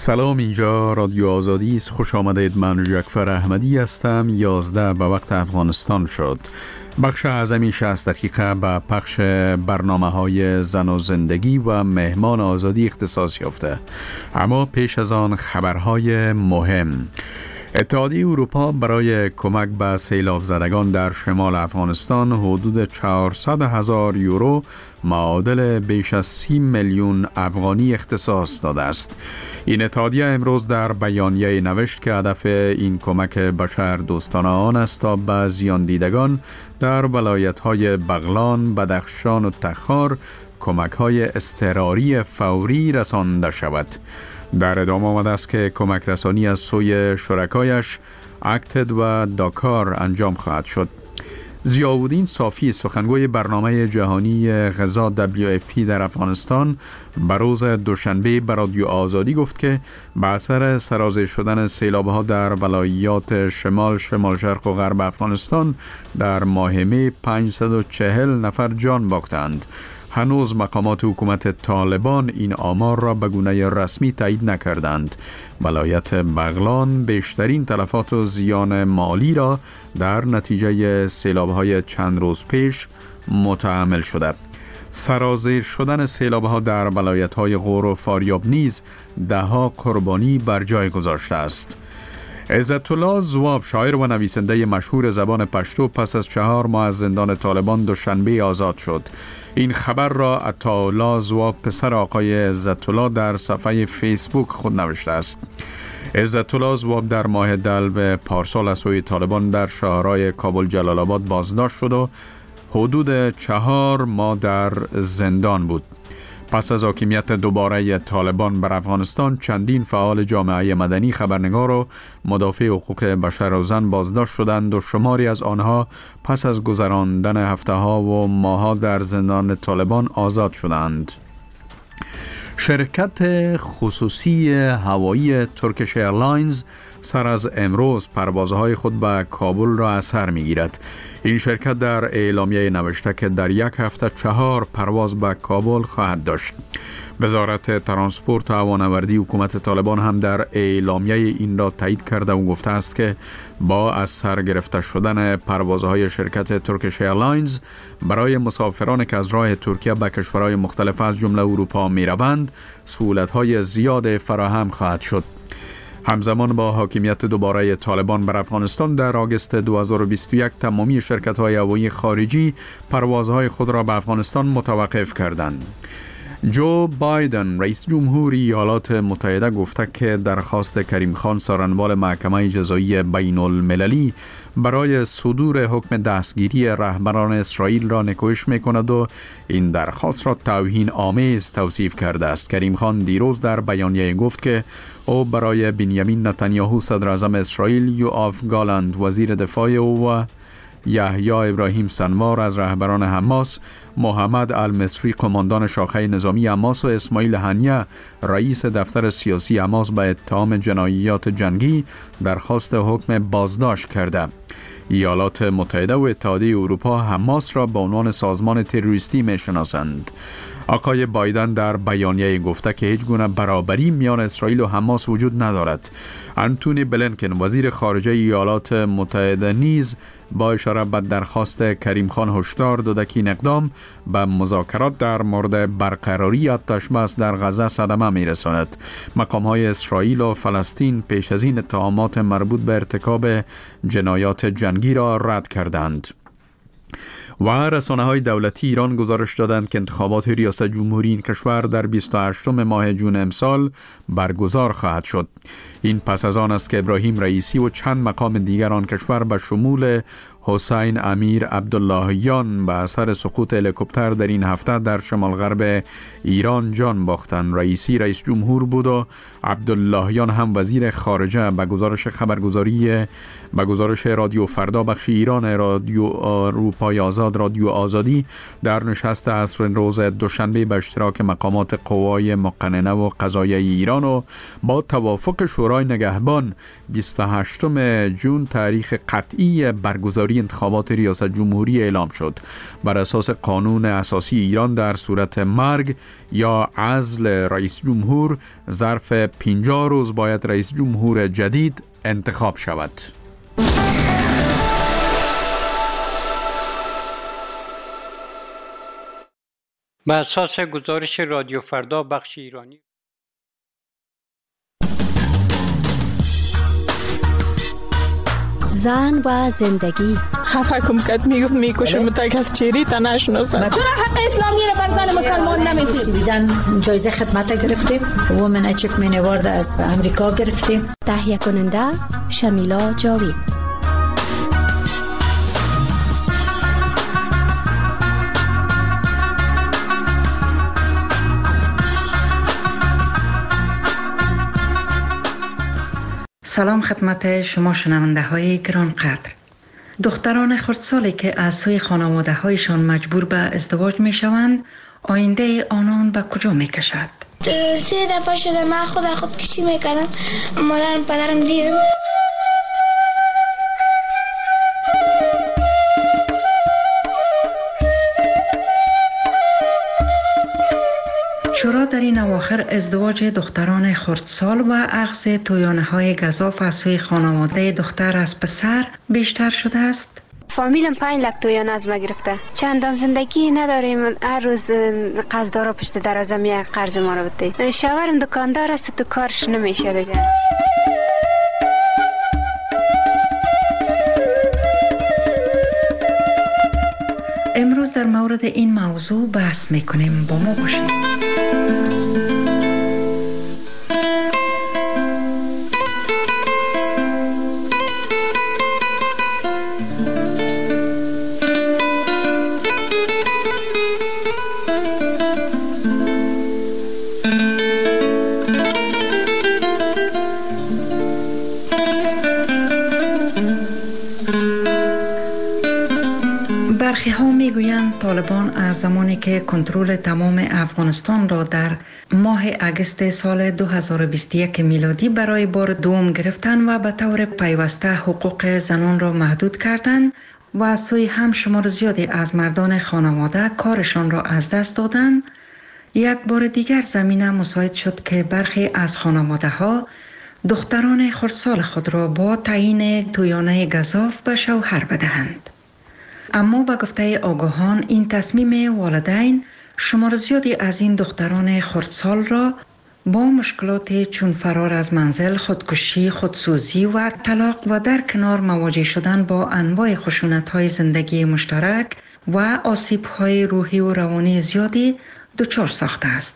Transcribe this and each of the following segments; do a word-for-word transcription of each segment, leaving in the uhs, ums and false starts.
سلام، اینجا رادیو آزادی است. خوش آمدید. من جعفر احمدی هستم. یازده به وقت افغانستان شد. بخش اعظمی شصت دقیقه به پخش برنامه های زن و زندگی و مهمان آزادی اختصاص یافته. اما پیش از آن خبرهای مهم. اتحادیه اروپا برای کمک به سیلاب زدگان در شمال افغانستان حدود چهارصد هزار یورو معادل بیش از سی میلیون افغانی اختصاص داده است. این اتحادیه امروز در بیانیه نوشت که هدف این کمک بشر دوستانه آن است تا به زیان دیدگان در ولایت‌های بغلان، بدخشان و تخار کمک‌های اضطراری فوری رسانده شود. در ادامه آمده است که کمک رسانی از سوی شرکایش اکتد و داکار انجام خواهد شد. ضیاءالدین صافی، سخنگوی برنامه جهانی غذا دبلیو اف پی در افغانستان، به روز دوشنبه به رادیو آزادی گفت که به اثر سرازیر شدن سیلاب‌ها در ولایات شمال، شمال شرق و غرب افغانستان در ماه می پانصد و چهل نفر جان باختند. هنوز مقامات حکومت طالبان این آمار را به گونه رسمی تایید نکردند. ولایت بغلان بیشترین تلفات و زیان مالی را در نتیجه سیلاب‌های چند روز پیش متحمل شده. سرازیر شدن سیلاب‌ها در ولایت‌های غور و فاریاب نیز ده‌ها قربانی بر جای گذاشته است. عزت الله ذواب، شاعر و نویسنده مشهور زبان پشتو، پس از چهار ماه از زندان طالبان دوشنبه آزاد شد. این خبر را عطاالله ذواب، پسر آقای عزت الله، در صفحه فیسبوک خود نوشته است. عزت الله ذواب در ماه دلو پارسال از سوی طالبان در شهرهای کابل، جلال آباد بازداشت شد و حدود چهار ماه در زندان بود. پس از حاکمیت دوباره طالبان بر افغانستان، چندین فعال جامعه مدنی، خبرنگار و مدافع حقوق بشر و زن بازداشت شدند و شماری از آنها پس از گذراندن هفته‌ها و ماه‌ها در زندان طالبان آزاد شدند. شرکت خصوصی هوایی ترکیش ایرلاینز سر از امروز پروازهای خود به کابل را از سر می‌گیرد. این شرکت در اعلامیه نوشته که در یک هفته چهار پرواز به کابل خواهد داشت. وزارت ترانسپورت و هوانوردی حکومت طالبان هم در اعلامیه این را تایید کرده و گفته است که با از سر گرفته شدن پروازهای شرکت ترکیش ایرلاینز برای مسافران که از راه ترکیه به کشورهای مختلف از جمله اروپا می روند، سهولت‌های زیاد فراهم خواهد شد. همزمان با حاکمیت دوباره طالبان بر افغانستان در آگوست دو هزار و بیست و یک تمامی شرکت‌های هوایی خارجی پروازهای خود را به افغانستان متوقف کردند. جو بایدن، رئیس جمهوری ایالات متحده، گفته که درخواست کریم خان، سارنوال محکمه جزایی بین المللی، برای صدور حکم دستگیری رهبران اسرائیل را نکوهش می‌کند و این درخواست را توهین آمیز توصیف کرده است. کریم خان دیروز در بیانیه گفت که او برای بنیامین نتانیاهو صدر اعظم اسرائیل، یوآف گالند وزیر دفاع او و یحیی ابراهیم سنوار از رهبران حماس، محمد المصری قماندان شاخه نظامی حماس و اسماعیل هنیه رئیس دفتر سیاسی حماس به اتهام جنایات جنگی درخواست حکم بازداشت کرده. ایالات متحده و اتحادیه اروپا حماس را به عنوان سازمان تروریستی می‌شناسند. آقای بایدن در بیانیه گفته که هیچ گونه برابری میان اسرائیل و حماس وجود ندارد. انتونی بلینکن، وزیر خارجه ایالات متحده، نیز با اشاره به درخواست کریم خان هشدار داده که این اقدام به مذاکرات در مورد برقراری آتش‌بس در غزه صدمه می‌رساند. مقام‌های اسرائیل و فلسطین پیش از این اتهامات مربوط به ارتکاب جنایات جنگی را رد کردند. و رسانه‌های دولتی ایران گزارش دادند که انتخابات ریاست جمهوری این کشور در بیست و هشتم ماه جون امسال برگزار خواهد شد. این پس از آن است که ابراهیم رئیسی و چند مقام دیگر آن کشور به شمول حسین امیر عبداللهیان به اثر سقوط هلیکوپتر در این هفته در شمال غرب ایران جان باختند. رئیسی رئیس جمهور بود و عبداللهیان هم وزیر خارجه. به گزارش خبرگزاری به گزارش رادیو فردا بخش ایران رادیو اروپای آزاد، رادیو آزادی، در نشست عصر روز دوشنبه به اشتراک مقامات قوای مقننه و قضاییه ایران و با توافق شورای شورای نگهبان بیست و هشتم ژوئن تاریخ قطعی برگزاری انتخابات ریاست جمهوری اعلام شد. بر اساس قانون اساسی ایران در صورت مرگ یا عزل رئیس جمهور ظرف پنجاه روز باید رئیس جمهور جدید انتخاب شود. بر اساس گزارش رادیو فردا بخش ایرانی زن و زندگی خفه کم کد میگفت میکشم تا از چیری تا نشناسم. چرا حق اسلامی رو بر زن مسلمان نمیدید؟ بیدن جایزه خدمت گرفتیم، وومن اچیومنت اوارد از امریکا گرفتیم. تهیه کننده شمیلا جاوید. سلام خدمت شما شنونده های گران قدر. دختران خردسالی که از سوی خانواده هایشان مجبور به ازدواج می شوند، آینده آنان به کجا می کشد؟ سه دفعه شده من خود خودکشی می کردم. مادرم پدرم دیدم. چرا در این اواخر ازدواج دختران خردسال و اخذ تویانه های گزاف از سوی خانواده دختر از پسر بیشتر شده است؟ فامیلم پنج لک تویانه از ما گرفته. چندان زندگی نداریم. هر روز قرضدارا پشت دروازه میاد قرض ما رو بده. شوهرم دکاندار است، تو کارش نمیشه دیگه. امروز در مورد این موضوع بحث میکنیم. با ما باشید. برخی ها می گویند طالبان از زمانی که کنترل تمام افغانستان را در ماه اگست سال دو هزار و بیست و یک میلادی برای بار دوم گرفتند و به طور پیوسته حقوق زنان را محدود کردند و از سوی هم شمار زیادی از مردان خانواده کارشان را از دست دادند، یک بار دیگر زمینه مساعد شد که برخی از خانواده ها دختران خردسال خود را با تعیین تویانه گزاف به شوهر بدهند. اما به گفته آگاهان این تصمیم والدین شمار زیادی از این دختران خردسال را با مشکلات چون فرار از منزل، خودکشی، خودسوزی و طلاق و در کنار مواجه شدن با انواع خشونت‌های زندگی مشترک و آسیب‌های روحی و روانی زیادی دچار ساخته است.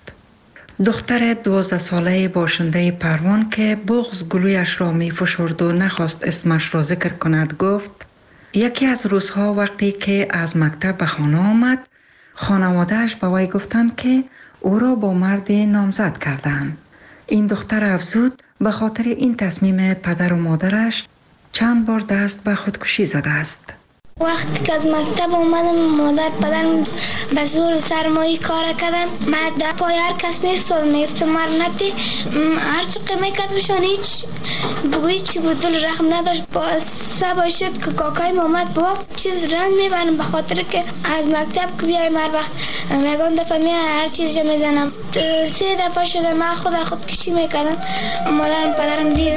دختر دوازده ساله باشنده پروان که بغض گلویش را می فشرد و نخواست اسمش را ذکر کند گفت: یکی از روزها وقتی که از مکتب به خانه آمد، خانواده‌اش به وی گفتند که او را با مرد نامزد کردند. این دختر افزود به خاطر این تصمیم پدر و مادرش چند بار دست به خودکشی زده است. وقتی که از مکتب اومدم مادر پدرم به زور سرمایی کار کردن. من در پای هر کس میفتاد میفتم مرنتی هر چی قیمه کد بشان هیچ بگوی چی بود دل رحم نداشت. با سبا شد که کاکای محمد با چیز رنج میبرم به خاطر که از مکتب که بیایم هر وقت میگم دفعه میای هر چیز جا میزنم. سه دفعه شده من خود خودکشی میکردم. مادرم پدرم دیدم.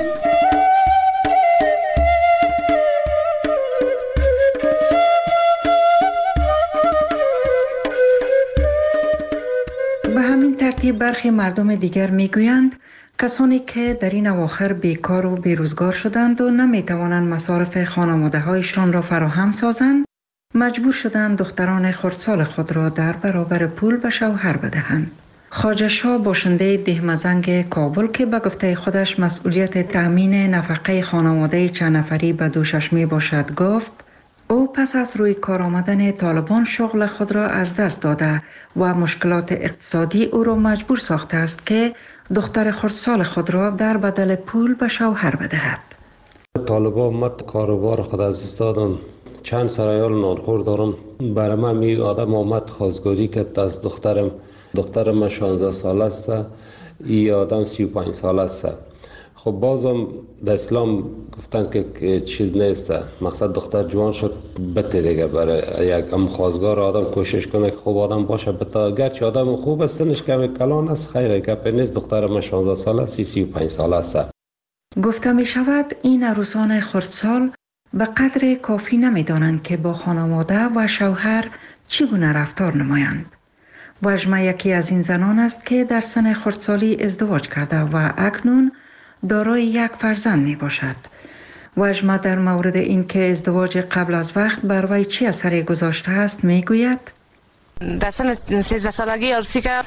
به همین ترتیب برخی مردم دیگر میگویند کسانی که در این اواخر بیکار و بیروزگار شدند و نمیتوانند مصارف خانواده هایشان را فراهم سازند، مجبور شدند دختران خردسال خود را در برابر پول به شوهر بدهند. خواجه شاه باشنده دهمزنگ کابل که به گفته خودش مسئولیت تأمین نفقه خانواده چند نفری به دوشش می باشد گفت: او پس از روی کار آمدن طالبان شغل خود را از دست داده و مشکلات اقتصادی او را مجبور ساخته است که دختر خردسال خود را در بدل پول به شوهر بدهد. طالبان مت کاروبار خود از دست دادن. چند سرایال نانخور دارم. برای من می آدم آمد خواستگاری که از دخترم دخترم شانزده سال است. ای آدم سی و پنج سال است. خب بازم در اسلام گفتن که چیز نیست، مقصد دختر جوان شد بته دیگه. برای یک ام خواستگار آدم کوشش کنه که خوب آدم باشه، بتا گرچه آدم خوب است سنش کمی کلان است، خیره گپ نیست. دختر من شانزده ساله سی سی و پنج ساله است. گفته می شود این عروسان خردسال به قدر کافی نمی دانند که با خانواده و شوهر چگونه رفتار نمایند. وژمه یکی از این زنان است که در سن خردسالی ازدواج کرده و اکنون دارای یک فرزند می باشد. وژمه در مورد این که ازدواج قبل از وقت بر وی چه اثری گذاشته است می گوید: در سن سیزده سالگی عروسی که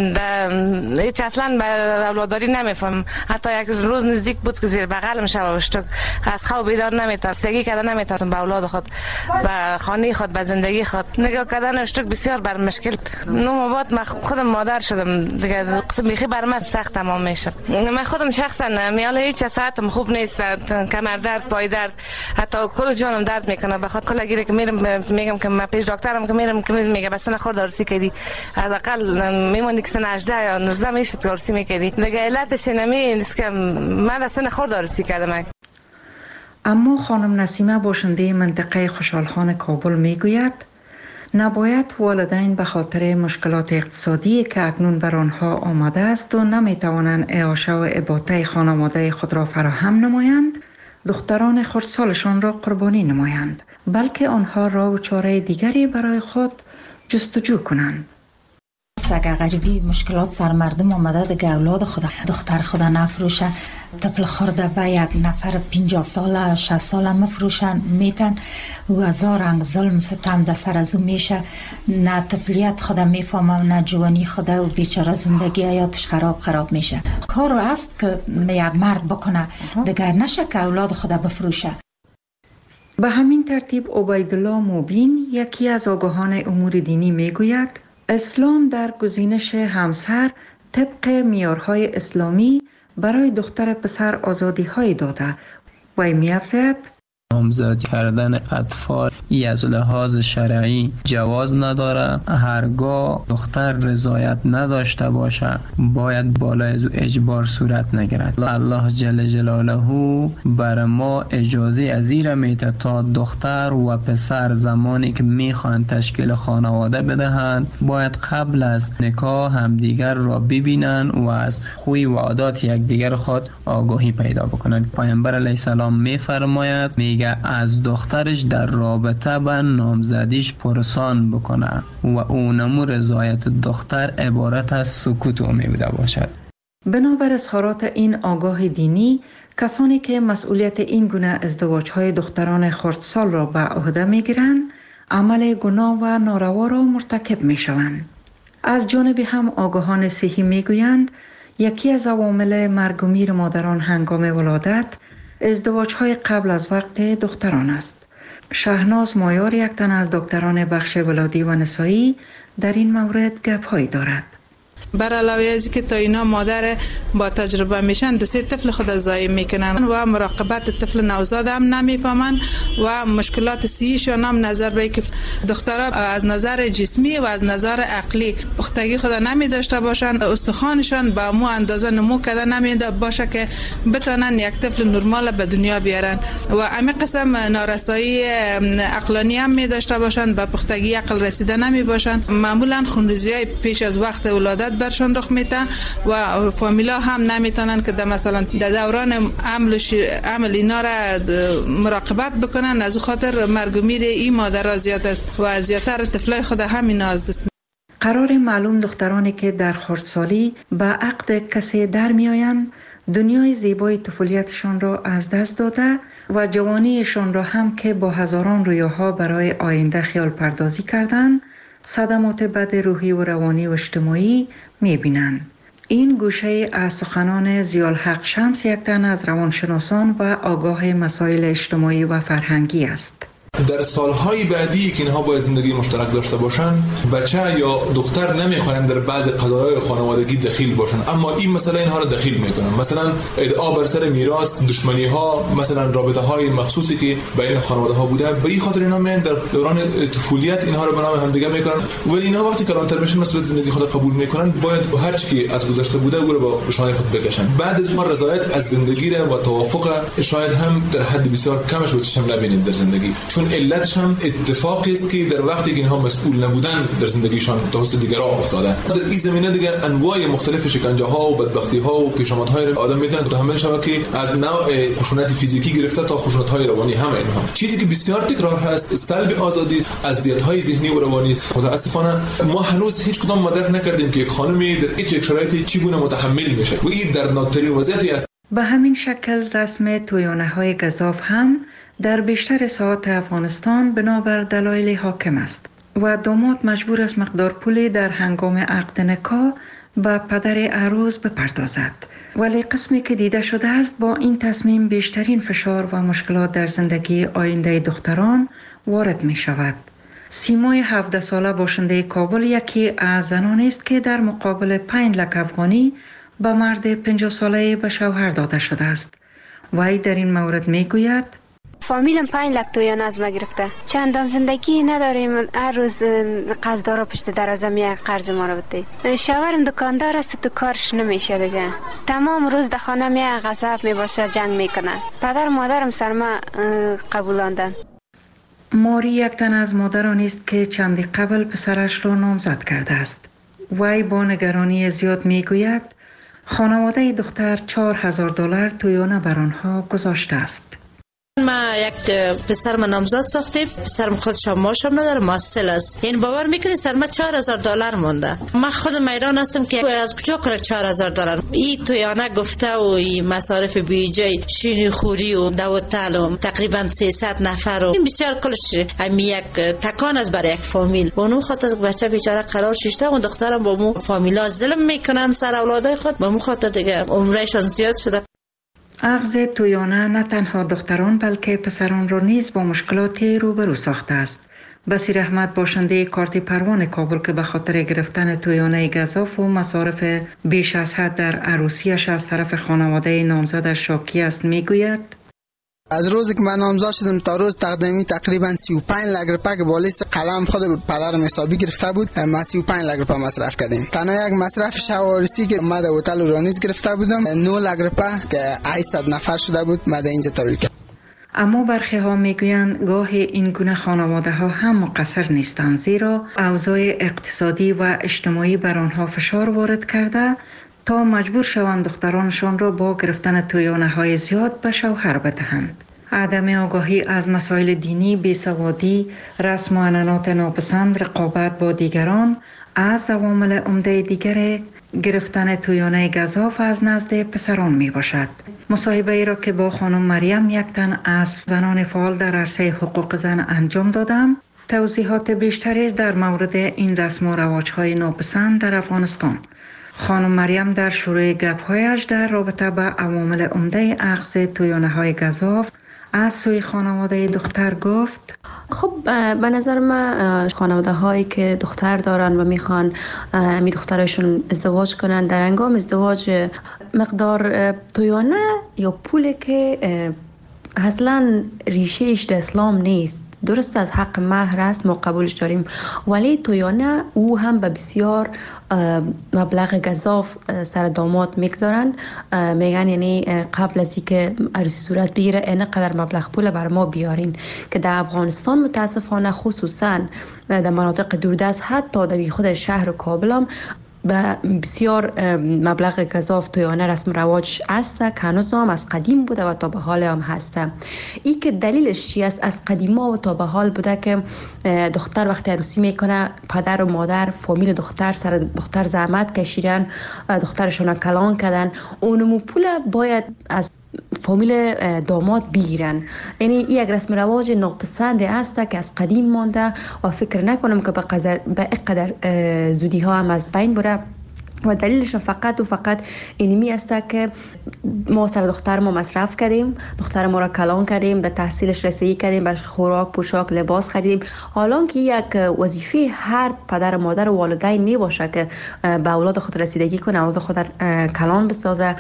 هیچ اصلا به اولاداری نمیفهم. حتی یک روز نزدیک بود که زیر بغلم شب اشتک از خواب بیدار نمیتونم، سگی کردن نمیتونم به اولاد خود، به خانه خود، به زندگی خود. نگاه کردن اشتک بسیار بر مشکل. نو بعد من خودم مادر شدم دیگه، قسم بیخی بر من سخت تمام میشه. من خودم شخصا میاله هیچ ساعتم خوب نیست، کمر درد، پای درد، حتی کل جانم درد میکنه. بخاطر کلا گیره که میرم میگم که من پیش دکترم که میرم که میگه بس خود عروسی کردی، حداقل میموندی که سن هجده یا نوزده میشد عروسی میکردی دیگه. علتش نمی نیست که من در سن خود عروسی کردم. اما خانم نسیمه باشنده منطقه خوشحالخان کابل میگوید نباید والدین به خاطر مشکلات اقتصادی که اکنون بر آنها آمده است و نمیتوانند اعاشه و اباطه خانواده خود را فراهم نمایند دختران خردسالشان را قربانی نمایند، بلکه آنها راه و چاره دیگری برای خود جستجو کنند. اگر غریبی مشکلات سر مردم آمده دیگه اولاد خود دختر خود نفروشه، طفل خورده به یک نفر پنجاه ساله شصت ساله مفروشن میتن و هزار رنگ ظلم ستم در سر از او میشه. نه طفلیت خود میفهمه نه جوانی خود و بیچاره زندگی حیاتش خراب خراب میشه. کار است که یک مرد بکنه دیگه، نشه که اولاد خود بفروشه. به همین ترتیب عبیدالله موبین یکی از آگاهان امور دینی میگوید اسلام در گزینش همسر طبق معیارهای اسلامی برای دختر پسر آزادی‌های داده و می‌افزاید نامزد کردن اطفال ای از لحاظ شرعی جواز نداره. هرگاه دختر رضایت نداشته باشه باید بالای از او اجبار صورت نگیرد. الله جل جلاله بر ما اجازه ازیر میده تا دختر و پسر زمانی که میخوان تشکیل خانواده بدهند باید قبل از نکاح همدیگر را ببینن و از خوی و عادات یکدیگر خود آگاهی پیدا بکنند. پیامبر علیه السلام میفرماید میگه از دخترش در رابطه با نامزدیش پرسان بکنه و اونمو رضایت دختر عبارت از سکوت او میبوده باشد. بنابر اظهارات این آگاه دینی کسانی که مسئولیت این گونه ازدواج‌های دختران خردسال را به عهده میگیرند عمل گناه و ناروا را مرتکب میشوند. از جانب هم آگاهان صحی میگویند یکی از عوامل مرگ و میر مادران هنگام ولادت ازدواج‌های قبل از وقت دختران است. شهناز مایار یک تن از دکتران بخش ولادی و نسایی در این مورد گپ‌هایی دارد. بر علاوه از که تا اینا مادر با تجربه میشن دو سه طفل خود ضایع میکنن و مراقبت طفل نوزاد هم نمیفهمن و مشکلات صحیشان هم نظر به که دخترها از نظر جسمی و از نظر عقلی پختگی خود نمی داشته باشن، استخوانشان با مو اندازه نمو کرده نمیده باشه که بتونن یک طفل نرمال به دنیا بیارن و همین قسم نارسایی عقلانی هم می داشته باشن، به پختگی عقل رسیده نمی باشن. معمولا خونریزی‌های پیش از وقت ولادت برشان رخ میده و فامیلا هم نمیتونن که در مثلا در دوران عمل عمل اینا را مراقبت بکنن. از خاطر مرگ و میر این مادرها زیاد است و زیادتر طفلای خود همین است. قرار معلوم دخترانی که در خردسالی به عقد کسی در میآیند دنیای زیبای طفولیتشان را از دست داده و جوانیشان را هم که با هزاران رویاها برای آینده خیال پردازی کردند صدمات بد روحی و روانی و اجتماعی می‌بینند. این گوشه از سخنان ضیاءالحق شمس یک تن از روانشناسان و آگاه مسائل اجتماعی و فرهنگی است. در سالهای بعدی که اینها باید زندگی مشترک داشته باشن، بچه یا دختر نمیخواین در بعض قضایای خانوادگی دخیل باشن، اما این مسئله اینها رو دخیل میکنن. مثلا ادعا بر سر میراث، دشمنی ها، مثلا رابطه های مخصوصی که بین خانواده ها بوده، به این خاطر اینا میان در دوران طفولیت اینها رو به نام همدیگه میکنن، ولی اینها وقتی کلانتر بشن مسئولیت زندگی خود قبول میکنن، باید هر چی که از گذشته بوده او رو با شانه خود بکشن. بعد از اون رضایت از زندگی و توافق شاید هم در حد بسیار کمش رو چشم نبینید در زندگی، چون علتش هم اتفاقی است که در وقتی که اینها مسئول نبودن در زندگیشان توسط دیگران افتاده. در این زمینه دیگه انواع مختلف شکنجه ها و بدبختی ها و پیشامد های آدم میتونه متحمل شود که از نوع خشونت فیزیکی گرفته تا خشونت های روانی هم اینها. چیزی که بسیار تکرار هست سلب آزادی، اذیت های ذهنی و روانی. متاسفانه ما هنوز هیچ کدام مدرک نکردیم که یک خانمی در این شرایط چگونه متحمل میشه و این دردناکترین وضعیتی است. به همین شکل رسم تویانه های گزاف هم در بیشتر ساحات افغانستان بنابر دلایل حاکم است و داماد مجبور است مقدار پولی در هنگام عقد نکاح به پدر عروس بپردازد، ولی قسمی که دیده شده است با این تصمیم بیشترین فشار و مشکلات در زندگی آینده دختران وارد می شود. سیمای هفده ساله باشنده کابل یکی از زنانی است که در مقابل پنج لک افغانی به مرد پنجاه ساله به شوهر داده شده است. وی در این مورد می گوید فامیلم پنج لک تویان از ما گرفته، چندان زندگی نداریم، هر روز قرضدارا پشت دروازه میاد قرض ما رو بده. شوهرم دکاندار است، تو کارش نمیشه دیگه، تمام روز در خانه میاد غضب میباشه، جنگ میکنه. پدر مادرم سر ما قبولاندن. ماری یک تن از مادرانی است که چندی قبل پسرش را نامزد کرده است. وی با نگرانی زیاد میگوید خانواده دختر چهار هزار دلار تویانه بر آنها گذاشته است. ما یک پسر من نامزد ساختیم، پسرم خودش هم ماشم نداره، ماسل است. یعنی باور میکنی سر ما چهار هزار دلار مونده. من خود میدان هستم که از کجا کنه چهار هزار دلار. این تویانه گفته و این مصارف بیجای شیرینی خوری و دوتل و تقریبا سیصد نفر و این بسیار کلش هم یک تکان از برای یک فامیل. اونو خاطر از بچه بیچاره قرار شیشته و دخترم با مو فامیلا ظلم میکنن سر اولادای خود، با مو خاطر دیگه عمرشان زیاد شده. اخذ تویانه نه تنها دختران بلکه پسران را نیز با مشکلاتی روبرو ساخته است. بصیر احمد باشنده کارت پروان کابل که به خاطر گرفتن تویانه گزاف و مصارف بیش از حد در عروسیش از طرف خانواده نامزدش شاکی است میگوید از روزی که من نامزد شدم تا روز تقدیمی تقریبا سی و پنج لک روپیه که بالیس قلم خود پدرم حسابی گرفته بود، ما سی و پنج لک روپیه مصرف کردیم. تنها یک مصرف شوارسی که ما در هتل رانیز گرفته بودم نه لک روپیه که هشتصد نفر شده بود ما در اینجا تولید کردم. اما برخی ها میگویند گاه این گونه خانواده ها هم مقصر نیستند، زیرا اوضاع اقتصادی و اجتماعی بر آنها فشار وارد کرده تا مجبور شوند دخترانشان را با گرفتن تویانه های زیاد به شوهر بدهند. عدم آگاهی از مسائل دینی، بیسوادی، رسم و عنعنات ناپسند، رقابت با دیگران از عوامل عمده دیگر گرفتن تویانه گزاف از نزد پسران می باشد. مصاحبه ای را که با خانم مریم یک تن از زنان فعال در عرصه حقوق زن انجام دادم، توضیحات بیشتری در مورد این رسم و رواج‌های ناپسند در افغانستان. خانم مریم در شروع گپ‌هایش در رابطه با عوامل عمده اخذ تویانه‌های گزاف از سوی خانواده دختر گفت خب به نظر من خانواده هایی که دختر دارن و میخوان می دخترشون ازدواج کنن، در هنگام ازدواج مقدار تویانه یا پولی که اصلا ریشهش در اسلام نیست، درست از حق مهر است، ما قبولش داریم، ولی تویانه او هم به بسیار مبلغ گزاف سر داماد میگذارن. میگن یعنی قبل از اینکه عروسی صورت بگیره اینقدر مبلغ پول بر ما بیارین، که در افغانستان متاسفانه خصوصا در مناطق دوردست حتی در خود شهر کابل هم به بسیار مبلغ گزاف تویانه رسم رواج است که هنوز هم از قدیم بوده و تا به حال هم هست. این که دلیلش چی است؟ از قدیما و تا به حال بوده که دختر وقتی عروسی میکنه پدر و مادر فامیل دختر سر دختر زحمت کشیدن، دخترشون کلان کردن، اونمو پول باید از فامیل داماد بگیرن. یعنی این یک رسم رواج ناپسنده است که از قدیم مانده و فکر نکنم که به قدر زودی ها هم از بین بره. و دلیلش فقط و فقط اینمی است که ما سر دختر ما مصرف کردیم، دختر ما را کلان کردیم، در تحصیلش رسیدگی کردیم، برش خوراک، پوشاک، لباس خریدیم. حالا که یک وظیفه هر پدر و مادر و والدین می باشه که به اولاد خود رسیدگی کنه، اولاد خود کلان بسازه،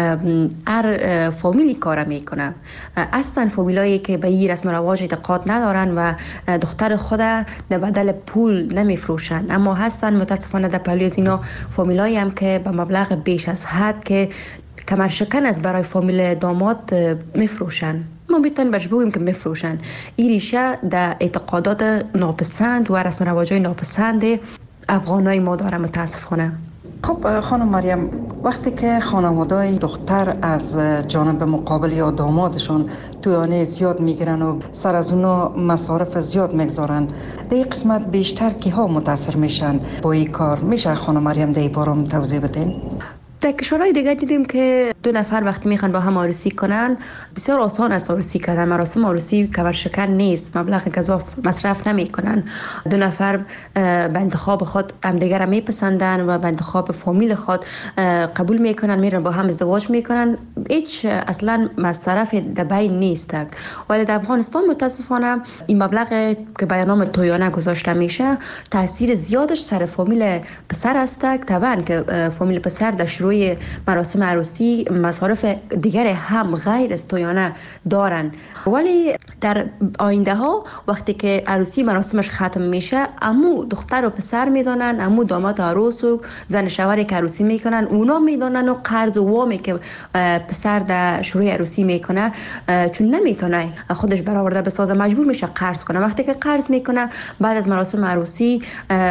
هر فامیلی کار میکنه. اصلا فامیلایی که به این رسم و رواج اعتقاد ندارن و دختر خود در بدل پول نمیفروشن، اما هستن متاسفانه در پهلوی از اینا فامیلایی هم که به مبلغ بیش از حد که کمر شکن از برای فامیل داماد میفروشن. ما میتونیم برش بگوییم که میفروشن. این ریشه در اعتقادات ناپسند و رسم و رواجای ناپسند افغانای ما داره متاسفانه. خب خانم مریم، وقتی که خانواده‌ای دختر از جانب مقابل یا دامادشون تویانه زیاد میگیرن و سر از اونا مصارف زیاد میگذارن، در این قسمت بیشتر کی ها متاثر میشن با این کار؟ میشه خانم مریم در این باره توضیح بدین؟ در کشورهای دیگه دیدیم که دو نفر وقتی میخوان با هم عروسی کنن بسیار آسان است عروسی کردن. مراسم عروسی کمر شکن نیست، مبلغ گزاف مصرف نمیکنن. دو نفر به انتخاب خود همدیگر را میپسندن و به انتخاب فامیل خود قبول میکنن، میرن با هم ازدواج میکنن. هیچ اصلا مصرف در بین نیست. ولی در افغانستان متاسفانه این مبلغ که به نام تویانه گذاشته میشه تاثیر زیادش سر فامیل پسر است. طبعا که فامیل پسر در شروع مراسم عروسی مصارف دیگر هم غیر از تویانه دارن، ولی در آینده ها وقتی که عروسی مراسمش ختم میشه، امو دختر و پسر میدانن، امو داماد عروس و زن شوهری که عروسی میکنن اونا میدانن و قرض و وامی که پسر در شروع عروسی میکنه چون نمیتونه خودش برآورده بسازه مجبور میشه قرض کنه. وقتی که قرض میکنه بعد از مراسم عروسی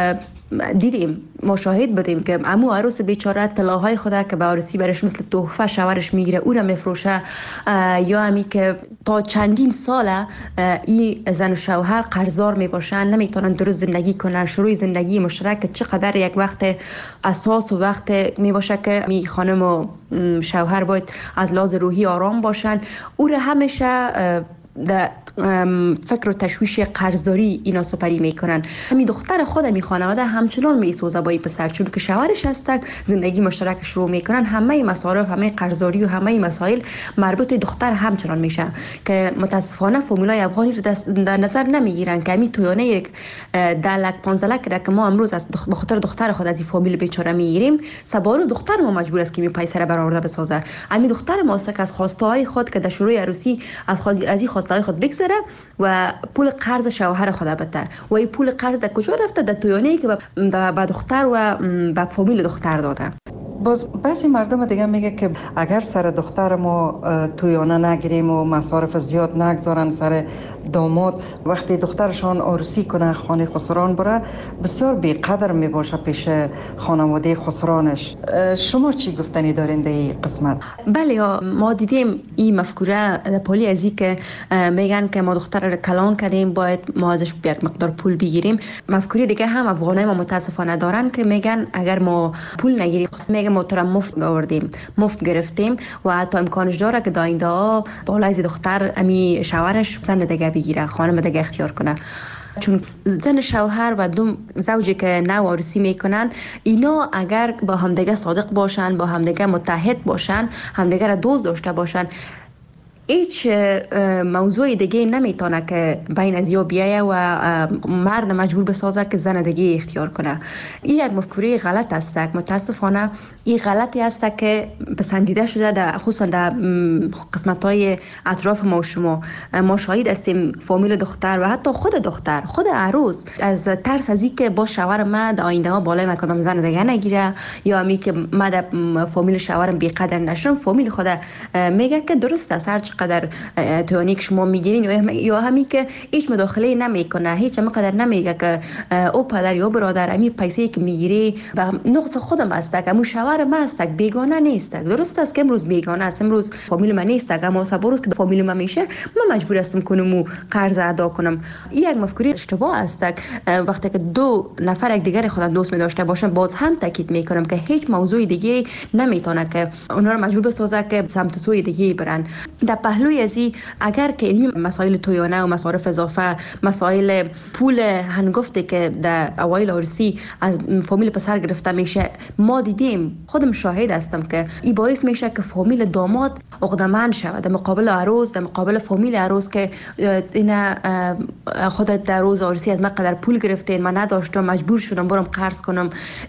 دیدیم، مشاهد بودیم که عمو عروس بیچاره طلاهای خدا که به عروسی برش مثل تحفه شوهرش میگیره او را میفروشه، یا همی که تا چندین ساله این زن و شوهر قرضدار میباشن، نمیتونن درست زندگی کنن. شروع زندگی مشترک چقدر یک وقت اساس و وقت میباشه که می خانم و شوهر باید از لحاظ روحی آرام باشن. او را همیشه در فکر و تشویش قرضداری اینا سپری میکنن. همین دختر خود می خانواده همچنان میسوزه با این پسر، چون که شوهرش هست زندگی مشترک شروع میکنن. همه مصارف، همه قرضداری و همه مسائل مربوط دختر همچنان میشه که متاسفانه فامیلای افغانی در نظر نمیگیرن که همین تویانه یک ده لک پانزده لک که ما امروز از بخاطر دختر خود از این فامیل بیچاره میگیریم، سبارو دختر ما مجبور است که می پیسر برآورده بسازه. همین دختر ما است که از خواسته های خود که در شروع عروسی از از این خواسته های خود بگذره و پول قرض شوهر خود بده. و این پول قرض در کجا رفته؟ در تویانه‌ای که به دختر و به فامیل دختر داده. باز بعضی مردم دیگه میگه که اگر سر دختر ما تویانه نگیریم و مصارف زیاد نگذارن سر داماد، وقتی دخترشان عروسی کنه خانه خسران بره بسیار بیقدر میباشه پیش خانواده خسرانش. شما چی گفتنی دارین در این قسمت؟ بله، ما دیدیم این مفکوره در پالی ازی که میگن که ما دختر رو کلان کردیم باید ما ازش یک مقدار پول بگیریم. مفکوره دیگه هم افغانای ما متاسفانه دارن که میگن اگر ما پول نگیریم، میگه ما تو مفت آوردیم، مفت گرفتیم و حتی امکانش داره که داینده ها بالا از دختر امی شوهرش زن دیگه بگیره، خانم دیگه اختیار کنه. چون زن شوهر و دو زوجی که نو عروسی میکنن اینا اگر با همدیگه صادق باشن، با همدیگه متحد باشن، همدیگه را دوست داشته باشن، هیچ موضوع دیگه نمیتونه که بین از یا بیایه و مرد مجبور بسازه که زن دیگه اختیار کنه. این یک مفکوره غلط است. متاسفانه این غلطی است که پسندیده شده در خصوصا در قسمت‌های اطراف ما و شما. ما شاهد هستیم فامیل دختر و حتی خود دختر، خود عروس از ترس از اینکه با شوهر من در آینده ها بالای من کدام زن دیگه نگیره یا امی که من در فامیل شوهرم بی‌قدر نشم، فامیل خود میگه که درست است هر چقدر توانی که شما میگیرین یا همی که هیچ مداخله نمیکنه، هیچ هم قدر نمیگه که او پدر یا برادر امی پیسه که میگیری به نقص خودم است، که مو شوهر من است، بیگانه نیست. درست است که امروز بیگانه است، امروز فامیل من نیست، اما صبر که فامیل من میشه من مجبور هستم کنم قرض ادا کنم. این یک مفکوره اشتباه است. وقتی که دو نفر یک دیگر خود دوست می داشته باشن باز هم تاکید میکنم که هیچ موضوع دیگه نمیتونه که اونا رو مجبور بسازه که سمت سوی دیگه برن. در پهلوی ازی اگر که این مسائل تویانه و مصارف اضافه، مسائل پول هنگفتی که در اوایل عروسی از فامیل پسر گرفته میشه، ما دیدیم، خودم شاهد هستم که این باعث میشه که فامیل داماد عقده‌مند شود در مقابل عروس، در مقابل فامیل عروس که اینا خودت در روز عروسی از من قدر پول گرفتین، من نداشتم، مجبور شدم برم قرض کنم.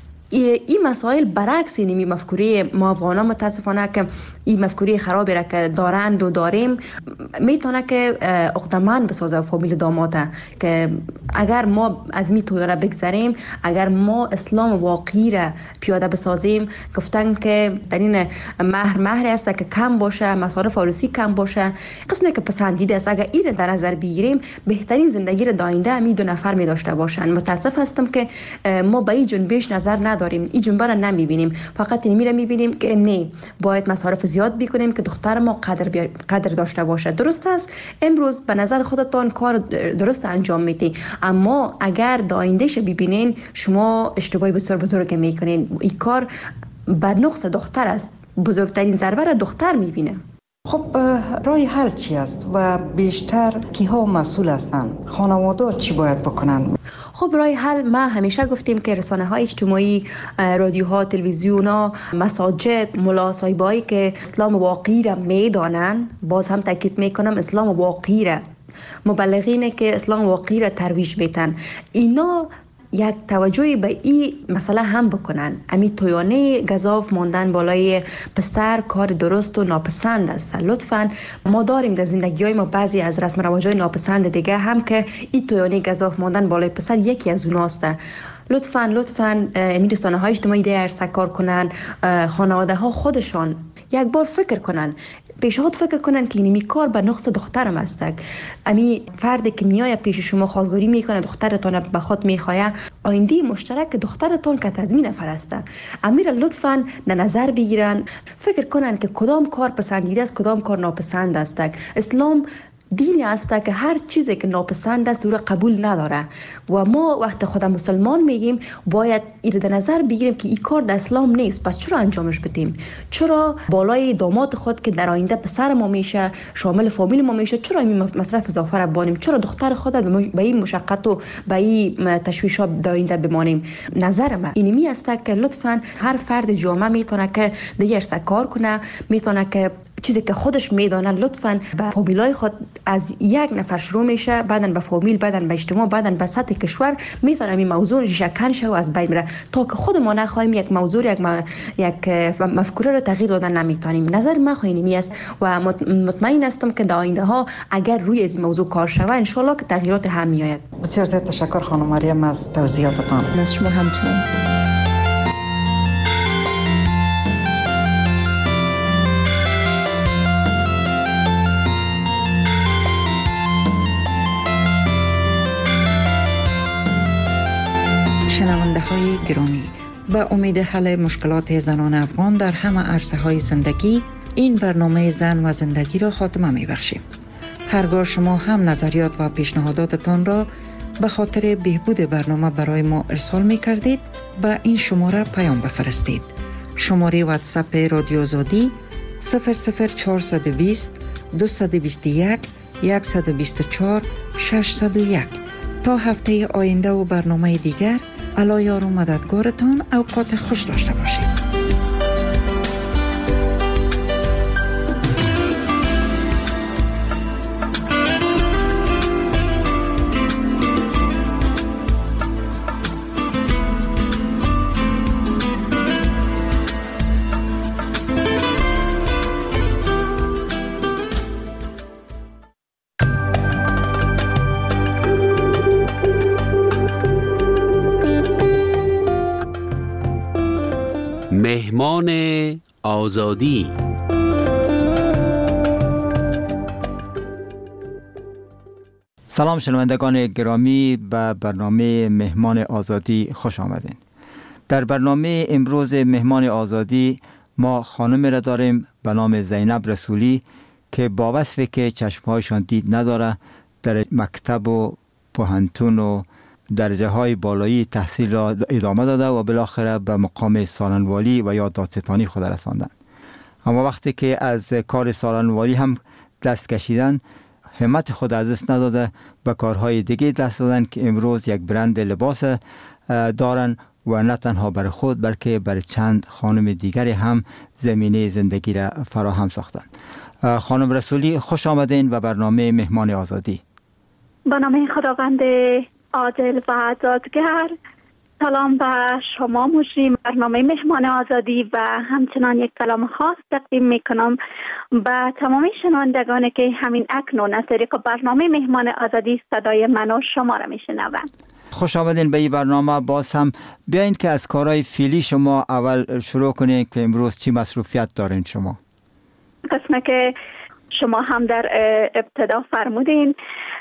این مسائل برعکس اینمی مفکوری ما افغانا متاسفانه که این مفکوری خرابی را که دارند و داریم میتونه که عقده‌مند بسازه فامیل داماده که اگر ما از می توی را بگذاریم، اگر ما اسلام واقعی را پیاده بسازیم، گفتن که در این مهر مهر است که کم باشه، مصارف عروسی کم باشه، قسمی که پسندیده است، اگر این در نظر بگیریم بهترین زندگی را داینده می دو نفر می داشته باشند. متاسف هستم که ما به این جنبش نظر نداریم، این جنبه را نمیبینیم، فقط این میره میبینیم که نه باید مصارف زیاد بکنیم که دختر ما قدر بی... قدر داشته باشه. درست است، امروز به نظر خودتان کار درست انجام میدی، اما اگر در آیندهش ببینین شما اشتباهی بسیار بزرگ میکنین. این کار بر نقص دختر است، بزرگترین ضربه را دختر میبینه. خب رای حل چی است و بیشتر کیها مسئول هستند؟ خانواده چی باید بکنن؟ خب رای حل ما همیشه گفتیم که رسانه های اجتماعی، رادیوها، تلویزیون ها، مساجد، ملا صاحبایی که اسلام واقعی را میدانن، باز هم تاکید میکنم اسلام واقعی را، مبلغینه که اسلام واقعی را ترویج میتن، اینا یک توجهی به این مسئله هم بکنن. امی تویانه گزاف ماندن بالای پسر کار درست و ناپسند است. لطفاً ما داریم در زندگی های ما بعضی از رسم و رواج های ناپسند دیگه هم که این تویانه گزاف ماندن بالای پسر یکی از اوناست. لطفاً لطفاً این رسانه های اجتماعی دیگر سکار کنن، خانواده ها خودشان یک بار فکر کنن، پیشنهاد فکر کنن که اینمی کار به نقص دخترم است. امی فردی که میای پیش شما خواستگاری میکنه، دخترتان به خود میخواه، آینده مشترک دخترتان که تضمین نفر است. امیر لطفاً در نظر بگیرن، فکر کنن که کدام کار پسندیده است، کدام کار ناپسند است. اسلام دینی است که هر چیزی که ناپسند است او را قبول نداره و ما وقت خود مسلمان میگیم باید این در نظر بگیریم که این کار در اسلام نیست. پس چرا انجامش بدیم؟ چرا بالای داماد خود که در آینده پسر ما میشه، شامل فامیل ما میشه، چرا این مصرف اضافه را بانیم؟ چرا دختر خود به این مشقت و به این تشویشات در آینده بمانیم؟ نظر من اینمی است که لطفاً هر فرد جامعه میتونه که دیگر سکار کنه، میتونه که چیزی که خودش میدانه لطفاً به فامیلای خود از یک نفر شروع میشه، بعداً به فامیل، بعداً به اجتماع، بعداً به سطح کشور میتونه این موضوع شکن شه و از بین بره تا که خود ما نخواهیم یک موضوع یک م... یک مفکوره رو تغییر دادن نمیتونیم. نظر من خواهینی است و مطمئن هستم که در آینده ها اگر روی از این موضوع کار شود ان شاء الله که تغییرات هم میآید. بسیار زیاد تشکر خانم مریم از توضیحاتتان. از شما همچنین. شنونده های گرامی، به امید حل مشکلات زنان افغان در همه عرصه های زندگی، این برنامه زن و زندگی را خاتمه می بخشیم. هرگاه شما هم نظریات و پیشنهاداتتان را به خاطر بهبود برنامه برای ما ارسال می کردید، به این شماره پیام بفرستید. شماره واتساپ رادیو آزادی صفر صفر چهارصد و بیست دویست و بیست و یک صد و بیست و چهار ششصد و یک. تا هفته آینده و برنامه دیگر، الله یار و مددگارتان. اوقات خوش داشته باشید. مهمان آزادی. سلام شنوندگان گرامی، به برنامه مهمان آزادی خوش آمدین. در برنامه امروز مهمان آزادی ما خانم را داریم به نام زینب رسولی که با وصفی که چشمهایشان دید نداره، در مکتب و پوهنتون و درجه های بالایی تحصیل را ادامه داده و بالاخره به مقام سالنوالی و یا دادستانی خود رساندند. اما وقتی که از کار سالنوالی هم دست کشیدن همت خود از دست نداده به کارهای دیگه دست دادن که امروز یک برند لباس دارن و نه تنها برای خود بلکه برای چند خانم دیگری هم زمینه زندگی را فراهم ساختند. خانم رسولی خوش آمدین به برنامه مهمان آزادی. به نام خداوند عادل و دادگر. سلام به شما مجری برنامه مهمان آزادی و همچنان یک سلام خاص تقدیم می کنم به تمام شنوندگانی که همین اکنون از طریق برنامه مهمان آزادی صدای من و شما را می شنوند. خوش آمدین به این برنامه. باز هم بیاین که از کارهای فعلی شما اول شروع کنین که امروز چی مصروفیت دارین شما؟ قسمه که شما هم در ابتدا فرمودین،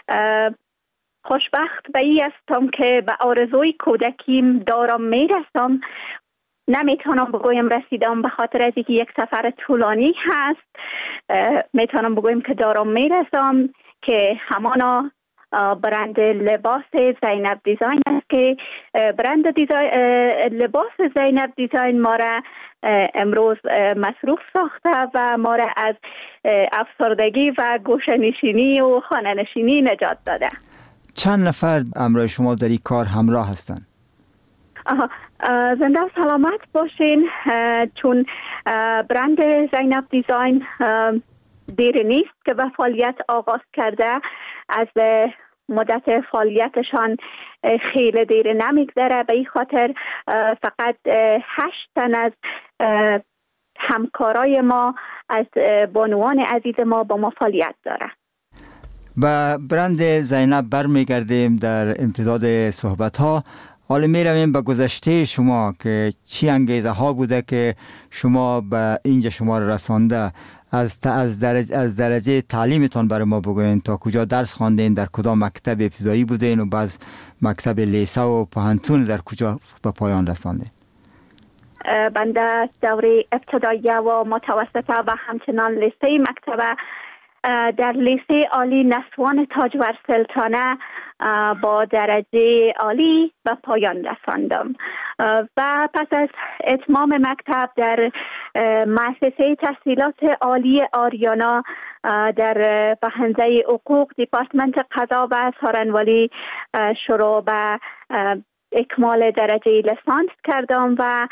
خوشبخت به ای هستم که به آرزوی کودکیم دارم میرسم. نمیتونم بگویم رسیدم به خاطر از اینکه یک سفر طولانی هست. میتونم بگویم که دارم میرسم که همانا برند لباس زینب دیزاین است که برند دیزاین لباس زینب دیزاین ما را امروز مصروف ساخته و ما را از افسردگی و گوشه‌نشینی و خانه نشینی نجات داده. چند نفر همراه شما در این کار همراه هستند؟ زنده و سلامت باشین، چون برند زینب دیزاین دیر نیست که به فعالیت آغاز کرده. از مدت فعالیتشان خیلی دیر نمیگذره، به این خاطر فقط هشت تن از همکارای ما از بانوان عزیز ما با ما فعالیت داره. با برند زینب برمیگردیم در امتداد صحبت ها. حالا می رویم به گذشته شما که چی انگیزه ها بوده که شما به اینجا شما را رسانده. از از درجه از درجه تعلیمتان برای ما بگوین تا کجا درس خواندین، در کدام مکتب ابتدایی بودین و بعد مکتب لیسه و پانتون در کجا به پایان رساندین؟ بنده دوره ابتدایی و متوسطه و همچنان لیسه مکتب در لیسه عالی نسوان تاجور سلطانه با درجه عالی به پایان رساندم و پس از اتمام مکتب در مؤسسه تحصیلات عالی آریانا در بهنزه حقوق دیپارتمنت قضا و سارنوالی شروع به اکمال درجه لیسانس کردم و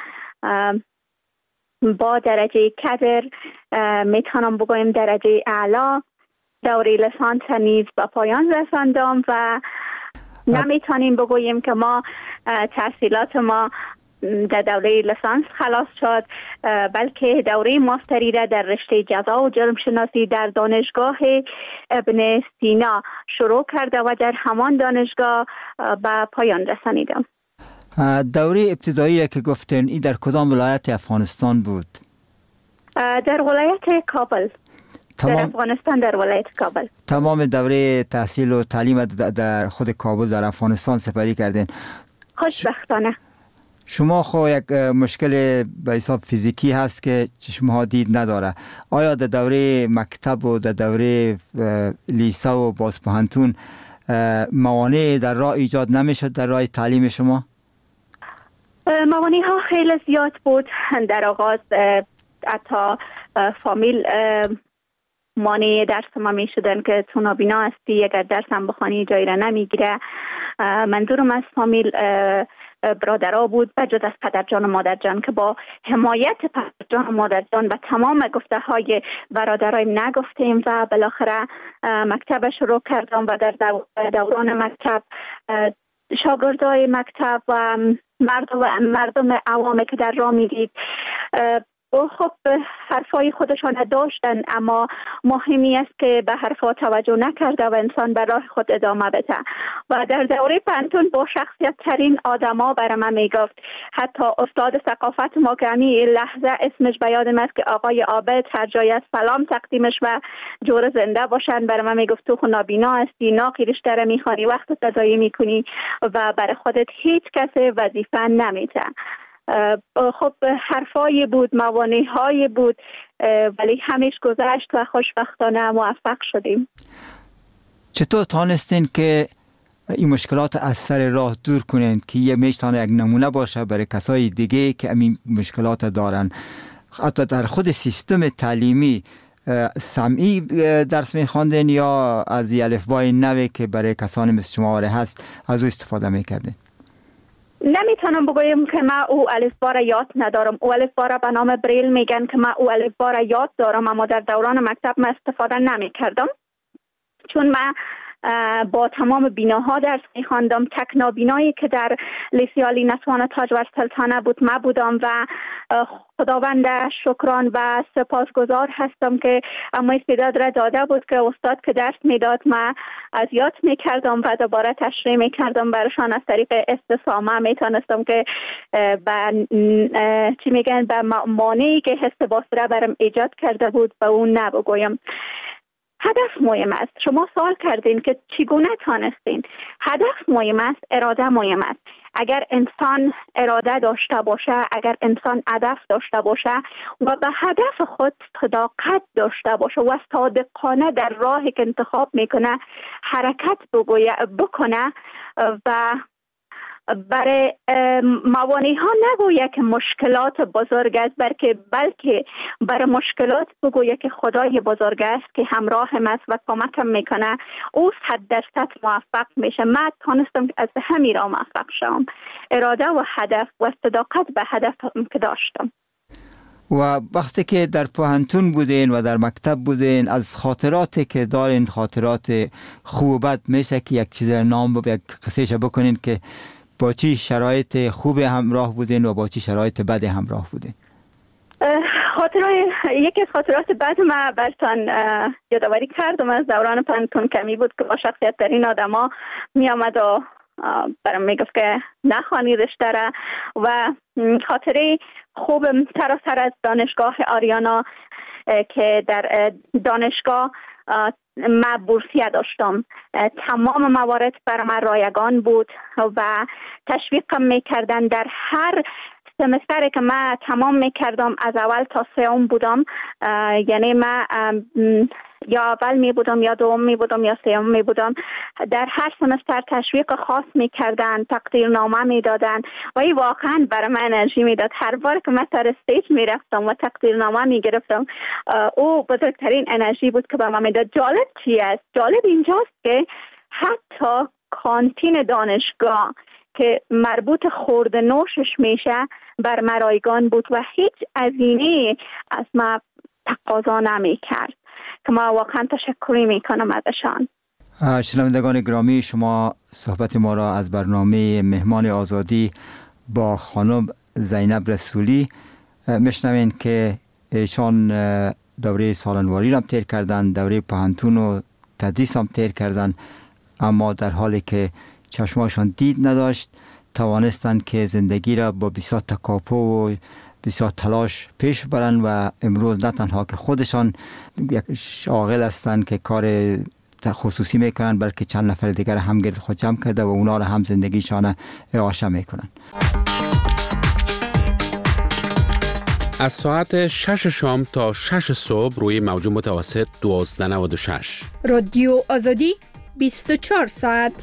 با درجه کدر میتونم بگویم درجه اعلا دوره لیسانس نیز به پایان رساندم و نمیتونیم بگوییم که ما تحصیلات ما در دوره لیسانس خلاص شد، بلکه دوره ماستری را در رشته جزا و جرم شناسی در دانشگاه ابن سینا شروع کرده و در همان دانشگاه به پایان رسانیدم. دوره ابتدایی که گفتین این در کدام ولایت افغانستان بود؟ در ولایت کابل. تمام در افغانستان در ولایت کابل. تمام دوره تحصیل و تعلیم در خود کابل در افغانستان سپری کردین. خوشبختانه. شما خو یک مشکل به حساب فیزیکی هست که چشمها دید نداره. آیا در دوره مکتب و در دوره لیسه و بازپهنتون موانع در راه ایجاد نمیشد در راه تعلیم شما؟ موانع ها خیلی زیاد بود. در آغاز حتی فامیل مانع درس ما می شدن که تو نابینا هستی، اگر درس هم بخوانی جایی را نمیگیره. منظورم از فامیل برادرها بود بجز از پدرجان و مادرجان که با حمایت پدرجان و مادرجان و تمام گفته های برادرای نگفتیم و بالاخره مکتب شروع کردم و در دوران مکتب شاگردای مکتب و مردم مردم عوامی که در راه میدید خب حرفای خودشان داشتن، اما مهمی است که به حرفا توجه نکرده و انسان به راه خود ادامه بده. و در دوره پانتون با شخصیت ترین آدما برای من میگفت، حتی استاد ثقافت ما که همین لحظه اسمش به یادم است که آقای عابد، هر جای از سلام تقدیمش و جور زنده باشن، برای من میگفت تو نابینا هستی، ناقی رشته را میخوانی، وقت تضایع میکنی و برای خودت هیچ کس وظیفه نمیده. خب حرفای بود، موانع های بود، ولی همیش گذشت و خوشبختانه موفق شدیم. چطور تانستین که این مشکلات از سر راه دور کنین که یه میشتانه یک نمونه باشه برای کسای دیگه که این مشکلات دارن؟ حتی در خود سیستم تعلیمی سمعی درس میخواندین یا از الفبای نوی که برای کسانی مثل شما هست از او استفاده میکردین؟ نمیتونم بگویم که ما او الفبا را یاد ندارم. او الفبا را به نام بریل میگن که ما او الفبا را یاد دارم، اما در دوران مکتب ما استفاده نمیکردم، چون ما با تمام بیناها درس میخواندم. تک نابینایی که در لیسه عالی نسوان تاج و سلطانه بود ما بودم و خداوند شکران و سپاسگزار هستم که اما استعداد را داده بود که استاد که درس میداد ما اذیت میکردم و دوباره تشریح میکردم برشان. از طریق استسامه میتونستم که به چی میگن به مانعی که حس باسره برم ایجاد کرده بود به اون نبگویم. هدف مهم است. شما سوال کردین که چگونه تانستین. هدف مهم است، اراده مهم است. اگر انسان اراده داشته باشه، اگر انسان هدف داشته باشه و به هدف خود صداقت داشته باشه و صادقانه در راهی که انتخاب میکنه حرکت بکنه و برای موانع ها نگویه که مشکلات بزرگ است، بلکه بلکه برای مشکلات بگویه که خدای بزرگ است که همراهم است و کمکم میکنه، او صد درصد موفق میشه. من تانستم از همین را موفق شدم، اراده و هدف و صداقت به هدف که داشتم. و وقتی که در پوهنتون بودین و در مکتب بودین، از خاطراتی که دارین، خاطرات خوب و بد، میشه که یک چیز نام و یک قصهش بکنین که با چی شرایط خوب همراه بودین و با چی شرایط بد همراه بودین؟ خاطرات یکی از خاطرات بد ما برتان یادآوری کردم از دوران پوهنتون کمی بود که با شخصیت ترین آدما می آمد و برام میگفت که نخوانی رشته را. و خاطره خوبم سراسر از دانشگاه آریانا که در دانشگاه ما بورسیه داشتم. تمام موارد برای من رایگان بود و تشویقم میکردن. در هر سمستری که من تمام میکردم، از اول تا سوم بودم، یعنی من یا اول می بودم یا دوم می بودم یا سوم می بودم، در هر سمستر تشویق خاص میکردن، تقدیرنامه میدادن و این واقعا برای من انرژی میداد. هر بار که من سر استیج میرفتم و تقدیرنامه میگرفتم، او بزرگترین انرژی بود که به من میداد. جالب چی است؟ جالب اینجاست که حتی کانتین دانشگاه که مربوط خورد نوشش میشه بر من رایگان بود و هیچ هزینه از ما تقاضا نمیکرد که ما واقعا تشکری میکنم ازشان. شنوندگان گرامی، شما صحبت ما را از برنامه مهمان آزادی با خانم زینب رسولی میشنوین که ایشان دوره سالنواری را تیر کردن، دوره پوهنتون و تدریس هم تیر کردن، اما در حالی که چشماشان دید نداشت توانستند که زندگی را با بسیار تکاپو و بسیار تلاش پیش برن و امروز نه تنها که خودشان یک شاغل هستند که کار خصوصی میکنن، بلکه چند نفر دیگر هم گرد خود جمع کرده و اونا را هم زندگیشان اعاشه میکنن. از ساعت شش شام تا شش صبح روی موج متوسط دوازده نود و شش رادیو آزادی بیست و چهار ساعت.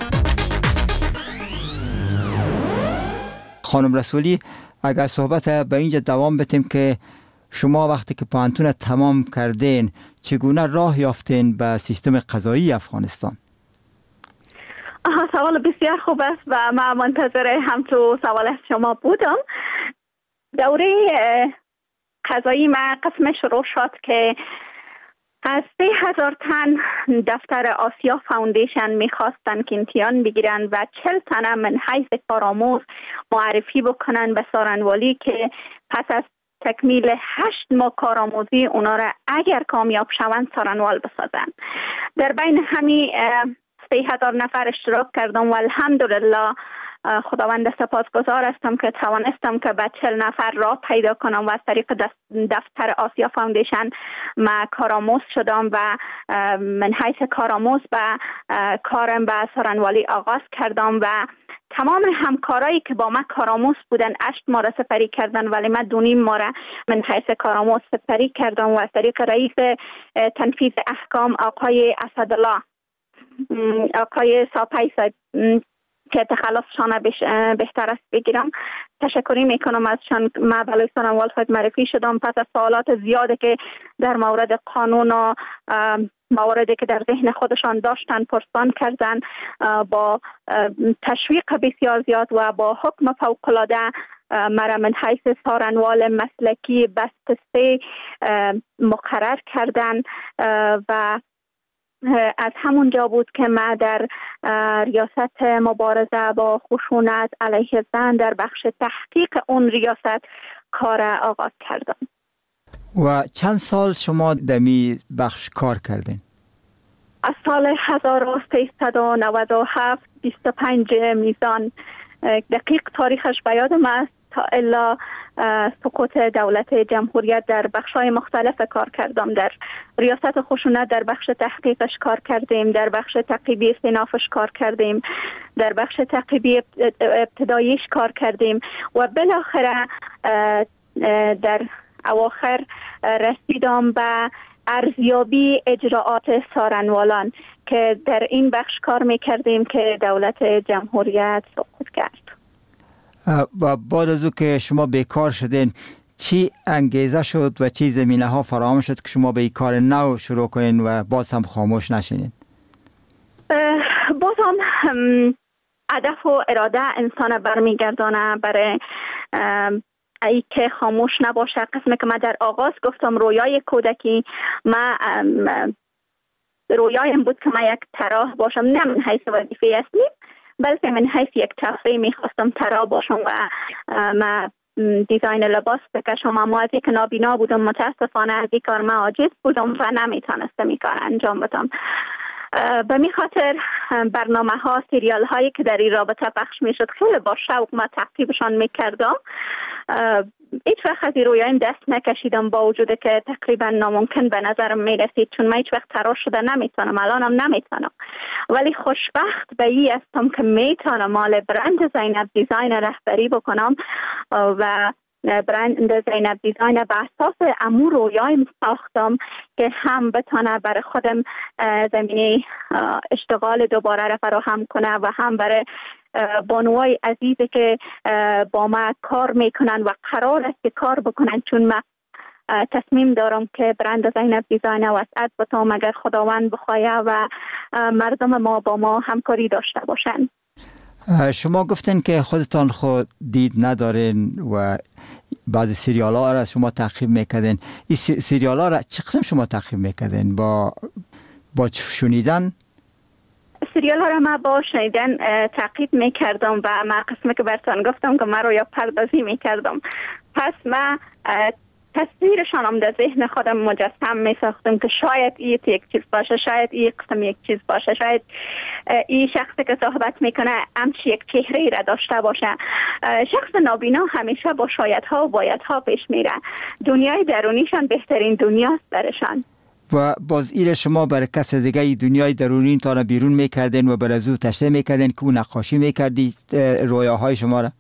خانم رسولی، اگر صحبت به اینجا دوام بتیم که شما وقتی که پوهنتون تمام کردین چگونه راه یافتین به سیستم قضایی افغانستان؟ آها، سوال بسیار خوب است و من منتظر هم تو سوال از شما بودم. دوره قضایی ما قسم شروع شد که از سه هزار تن دفتر آسیا فاوندیشن میخواستن که امتحان بگیرن و چل تنه من حیث کارآموز معرفی بکنن به سارنوالی که پس از تکمیل هشت ماه کارآموزی اونا را اگر کامیاب شوند سارنوال بسازن. در بین همین سه هزار نفر اشتراک کردم و الحمدلله خداوند سپاسگزار هستم که توانستم که به چل نفر راه پیدا کنم و از طریق دفتر آسیا فاوندیشن ما کارآموز شدم و من حیث کارآموز به کارم به سارنوالی آغاز کردم و تمام همکارایی که با من کارآموز بودن هشت ماه را سپری کردن، ولی من دو نیم ماه را من حیث کارآموز سپری کردم و از طریق رئیس تنفیذ احکام آقای اسدالله، آقای ساپی صاحب که تخلصشان بهتر است بگیرم. تشکری میکنم ازشان. من بلوچستان اول خود معرفی شدم پس از سوالات زیاده که در مورد قانون و مواردی که در ذهن خودشان داشتن پرسان کردن، با تشویق بسیار زیاد و با حکم فوق‌العاده مرا من حیث سارنوال مسلکی بست سه مقرر کردن و از همون جا بود که من در ریاست مبارزه با خشونت علیه زن در بخش تحقیق اون ریاست کار آغاز کردم. و چند سال شما در می بخش کار کردین؟ از سال هزار و سیصد و نود و هفت بیست و پنج میزان، دقیق تاریخش به یادم است، تا الا سقوط دولت جمهوریت در بخش‌های مختلف کار کردم. در ریاست خشونت در بخش تحقیقش کار کردیم، در بخش تعقیبی استینافش کار کردیم، در بخش تعقیبی ابتداییش کار کردیم و بالاخره در اواخر رسیدم به ارزیابی اجراعات سارنوالان که در این بخش کار میکردیم که دولت جمهوریت سقوط کرد. و بعد از او که شما بیکار شدین، چی انگیزه شد و چی زمینه ها فراهم شد که شما به این کار نو شروع کنین و باز هم خاموش نشینین؟ باز هم هدف و اراده انسان برمیگردانه برای ای که خاموش نباشه. قسمی که من در آغاز گفتم رویای کودکی، من رویایم بود که من یک طراح باشم، نه من حیث وظیفه اصلی بلکه من حیث یک تفریح میخواستم طراح باشم و من دیزاین لباس بکشم. اما از یک نابینا بودم، متاسفانه از این کار من عاجز بودم و نمیتونستم این کار انجام بدم. به می خاطر برنامه ها، سریال هایی که در این رابطه پخش می شد خیلی با شوق ما تعقیبشان می کردم. هیچ وقت از این رویایم دست نکشیدم، با وجود که تقریبا ناممکن به نظرم می رسید، چون من هیچ وقت طراح شده نمیتونم، الانم نمیتونم، ولی خوشبخت به این هستم که میتونم مال برند زینب دیزاین رهبری بکنم و برند زینب دیزاین به اساس امور رویایم ساختم که هم بتونه برای خودم زمینه اشتغال دوباره را فراهم کنه و هم برای بانوای عزیزی که با ما کار میکنن و قرار است که کار بکنن، چون من تصمیم دارم که برند زینب دیزاین وسعت بتام اگر خداوند بخواه و مردم ما با ما همکاری داشته باشن. شما گفتین که خودتان خود دید ندارین و بعضی سریال ها را شما تعقیب میکردین. این سریال ها را چه قسم شما تعقیب میکردین؟ با با شنیدن؟ سریال ها را ما با شنیدن تعقیب میکردم و ما قسمی که براتون گفتم که من رو یا پردازی میکردم. پس ما تصویرشان هم در ذهن خودم مجسم می ساختم که شاید این یک چیز باشه، شاید این قسم یک چیز باشه، شاید این شخصی که صحبت میکنه همچی یک چهره را داشته باشه. شخص نابینا همیشه با شایدها و بایدها پیش میره. دنیای درونیشان بهترین دنیاست برشان. و باز ایره شما برای کس دیگه ای دنیای درونی تا بیرون میکردین و بر از او تشریح میکردین که او نقاشی میکردی رویاهای شما را؟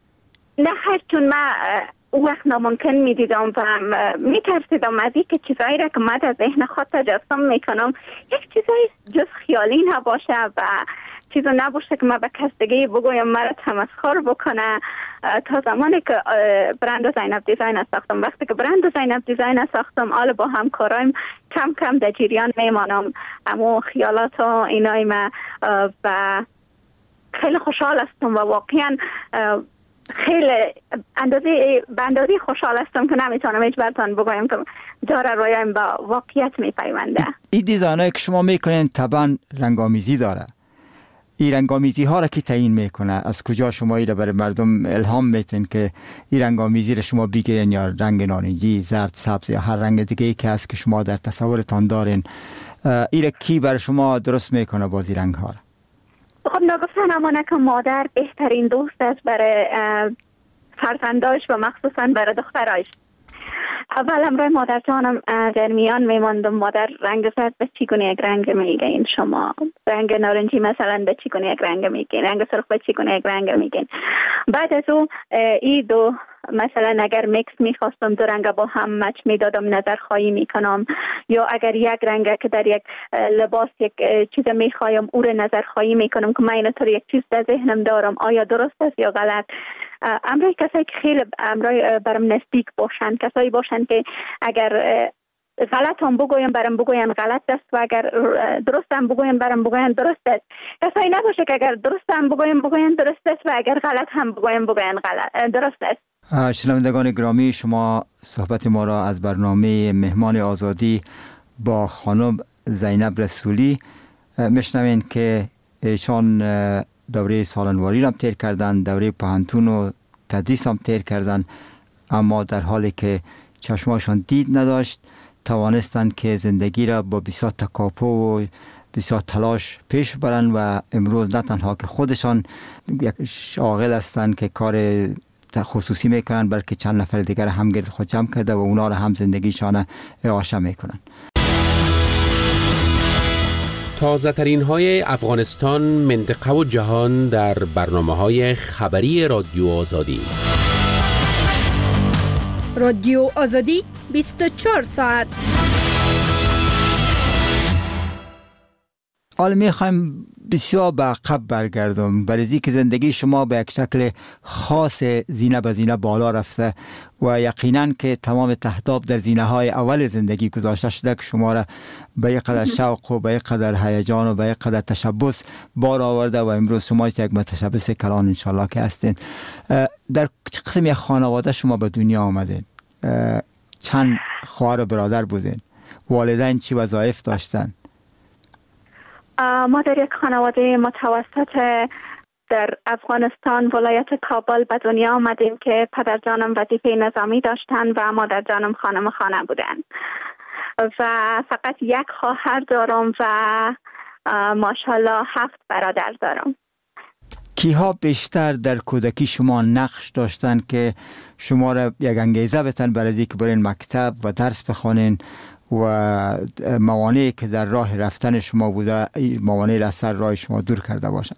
نه خیر، چون من او وقت ناممکن می دیدم و می ترسیدم از این که چیزایی را که من در ذهن خود تجسم می کنم یک چیزایی جز خیالی نباشه و چیزی نباشه که من به کس دیگه بگویم مرا تمسخر بکنه. تا زمانی که برند زینب دیزاین ساختم، وقتی که برند زینب دیزاین ساختم آل با همکارایم کم کم در جریان میمانم اما خیالات و اینای ما و خیلی خوشحال هستم و واقعا خیلی اندازه به اندازه خوشحال هستم که نمیتونم هیچ براتون بگویم که داره رویایم با واقعیت میپیونده. این دیزاینایی که شما میکنین طبعا رنگامیزی داره. این رنگامیزی ها را کی تعیین میکنه؟ از کجا شما ایره برای مردم الهام میتین که این رنگامیزی را شما بگیرین، یا رنگ نارنجی، زرد، سبز یا هر رنگ دیگه ای که هست که شما در تصورتان دارین، ایره کی برای شما درست میکنه بازی رنگ ها را؟ خب نگفتن امانه که مادر بهترین دوست است برای فرزنداش و مخصوصا برای دخترایش. اول امروی مادر جانم در میان میماندم مادر رنگ زرد به چیگونه یک رنگ میگین شما، رنگ نارنجی مثلا به چیگونه یک رنگ میگین، رنگ سرخ به چیگونه یک رنگ میگین. بعد از او این دو مثلا اگر میکس میخواستم دو رنگ با هم مچ میدادم نظر خواهی میکنم، یا اگر یک رنگ که در یک لباس یک چیز میخوایم او رو نظر خواهی میکنم که من اینطور یک چیز در ذهنم دارم آیا درست است یا غلط. امرای کسایی که خیلی امرای برم نزدیک باشن، کسایی باشن که اگر غلط هم بگویم برم بگوین غلط است و اگر درست هم بگویم برم بگوین درست است. کسایی نباشه که اگر درست هم بگویم بگوین درست است و اگر غلط هم بگویم بگوین غلط درست است. شنوندگان گرامی، شما صحبت ما را از برنامه مهمان آزادی با خانم زینب رسولی میشنوین که ایشان دوره سالنواری را تیر کردن، دوره پهنتون و تدریس هم تیر کردن، اما در حالی که چشماشان دید نداشت توانستند که زندگی را با بسیار تکاپو و بسیار تلاش پیش برن و امروز نه تنها که خودشان یک شاغل هستند که کار خصوصی میکنن، بلکه چند نفر دیگر هم گرد خود جمع کرده و اونا را هم زندگیشان اعاشه میکنن. تازه ترین های افغانستان، منطقه و جهان در برنامه های خبری رادیو آزادی. رادیو آزادی بیست و چهار ساعت. حالا میخوایم بسیار به عقب برگردم، برای که زندگی شما به یک شکل خاص زینه به زینه بالا رفته و یقینا که تمام تهداب در زینه های اول زندگی گذاشته شده که شما را به یک قدر شوق و به یک قدر هیجان و به یک قدر تشبث بار آورده و امروز شما یک متشبث کلان انشالله که هستین. در چه قسم یک خانواده شما به دنیا آمدین؟ چند خواهر و برادر بودین؟ والدین چی وظایف داشتن؟ ما در یک خانواده متوسط در افغانستان ولایت کابل به دنیا آمدیم که پدر جانم وظیفه نظامی داشتن و مادر جانم خانم خانه بودن و فقط یک خواهر دارم و ماشاءالله هفت برادر دارم. کیها بیشتر در کودکی شما نقش داشتن که شما را یک انگیزه بتن برای اینکه برین مکتب و درس بخونین و موانعی که در راه رفتن شما بوده موانعی را سر راه شما دور کرده باشند؟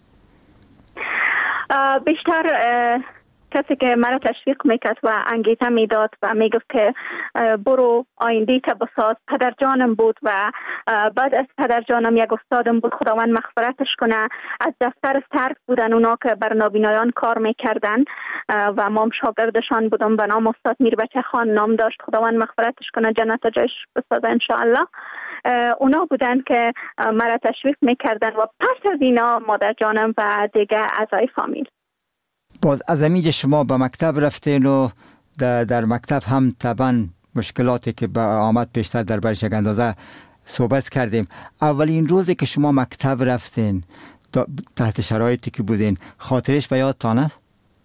بیشتر کسی که مرا تشویق میکرد و انگیزه میداد و میگفت که برو آینده تا بساز پدر جانم بود و بعد از پدر جانم یک استادم بود، خداوند مغفرتش کنه. از دفتر سرک بودن اونا که بر نابینایان کار میکردن و ما شاگردشان بودم، به نام استاد میربچه خان نام داشت، خداوند مغفرتش کنه، جنت جایش بسازه انشاءالله. اونا بودن که مرا تشویق میکردن و پس از اینا مادر جانم و دیگه اعضای فامیل. باز از اینجا شما به مکتب رفتین و در, در مکتب هم طبعا مشکلاتی که به آمد پیشتر در برش یک اندازه صحبت کردیم. اولین روزی که شما مکتب رفتین تحت شرایطی که بودین خاطرش به یادتان است؟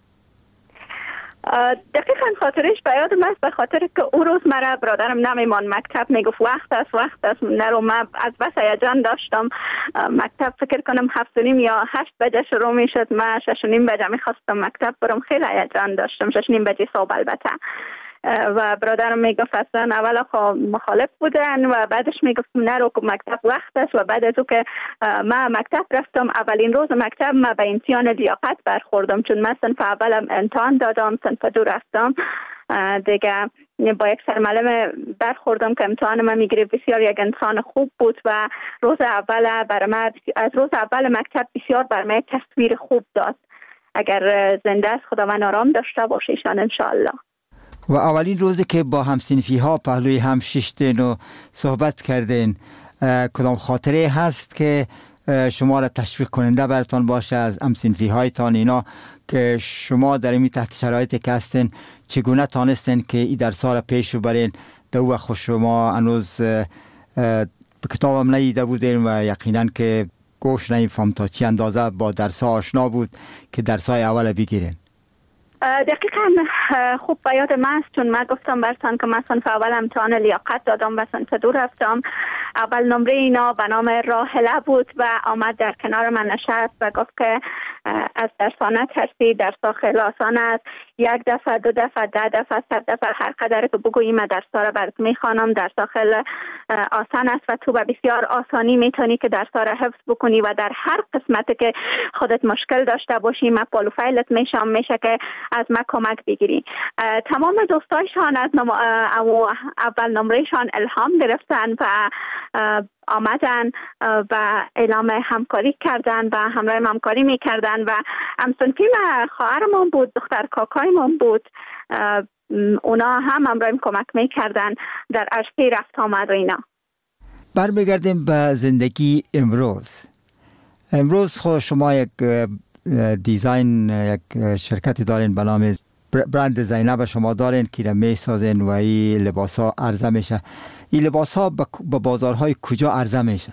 دقیقاً خاطرش به یادم است، به خاطر که اون روز مرا برادرم نمیمان مکتب، میگفت وقت است وقت است نرو. من از بس هیجان داشتم مکتب، فکر کنم هفت و نیم یا هشت بجه شروع میشد، من شش و نیم بجه میخواستم مکتب برم، خیلی هیجان داشتم، شش و نیم بجه صبح البته. و برادرم میگفت اصلا اولا خب مخالف بودن و بعدش میگفتم نرو که مکتب وقت است. و بعد از او که من مکتب رفتم اولین روز مکتب من به امتحان لیاقت برخوردم، چون من صنف اولم امتحان دادم، صنف دو رفتم دیگه با یک سرمعلم برخوردم که امتحان من میگیره. بسیار یک انسان خوب بود و روز اول برای من از روز اول مکتب بسیار برای من تصویر خوب داد. اگر زنده است خداوند آرام داشته باشه ایشان انشاءالله. و اولین روزی که با همسنفی ها پهلوی هم ششتین و صحبت کردین، کدام خاطره هست که شما را تشویق کننده براتان باشه از همسنفی هایتان اینا که شما در این تحت شرایطی که هستین چگونه تانستین که این درس ها را پیش برین؟ دو وقت شما هنوز به کتابم نیده بودین و یقینا که گوش نمیفهم تا چی اندازه با درس ها آشنا بود که درس های اول بگیرین. دقیقاً خوب به یاد من است، چون من گفتم برتان که من صنف اول امتحان لیاقت دادم و صنف دو رفتم. اول نمره اینا به نام راحله بود و آمد در کنار من نشست و گفت که از درسانه ترسید. درس خیلی آسان است. یک دفعه دو دفعه ده دفعه صد دفعه هر قدر که بگوییم درس را برات میخوانم. درس خیلی آسان است و تو به بسیار آسانی میتونی که درس را حفظ بکنی و در هر قسمتی که خودت مشکل داشته باشی من پالوفایلت میشم میشه که از من کمک بگیری. تمام دوستایشان از نم... اول نمرهشان الهام گرفتن و آمدن و اعلام همکاری کردن و همراه همکاری میکردن و همسنفی خواهرمون بود، دختر کاکایمون بود، اونا هم همراه کمک میکردن در عرصه رفت آمد و اینا. برمیگردیم به زندگی امروز. امروز خود شما یک دیزاین، یک شرکتی دارین به نام برند زینب شما دارین که را می سازین و این لباس ها عرضه میشه. این لباس ها به بازارهای کجا عرضه میشن؟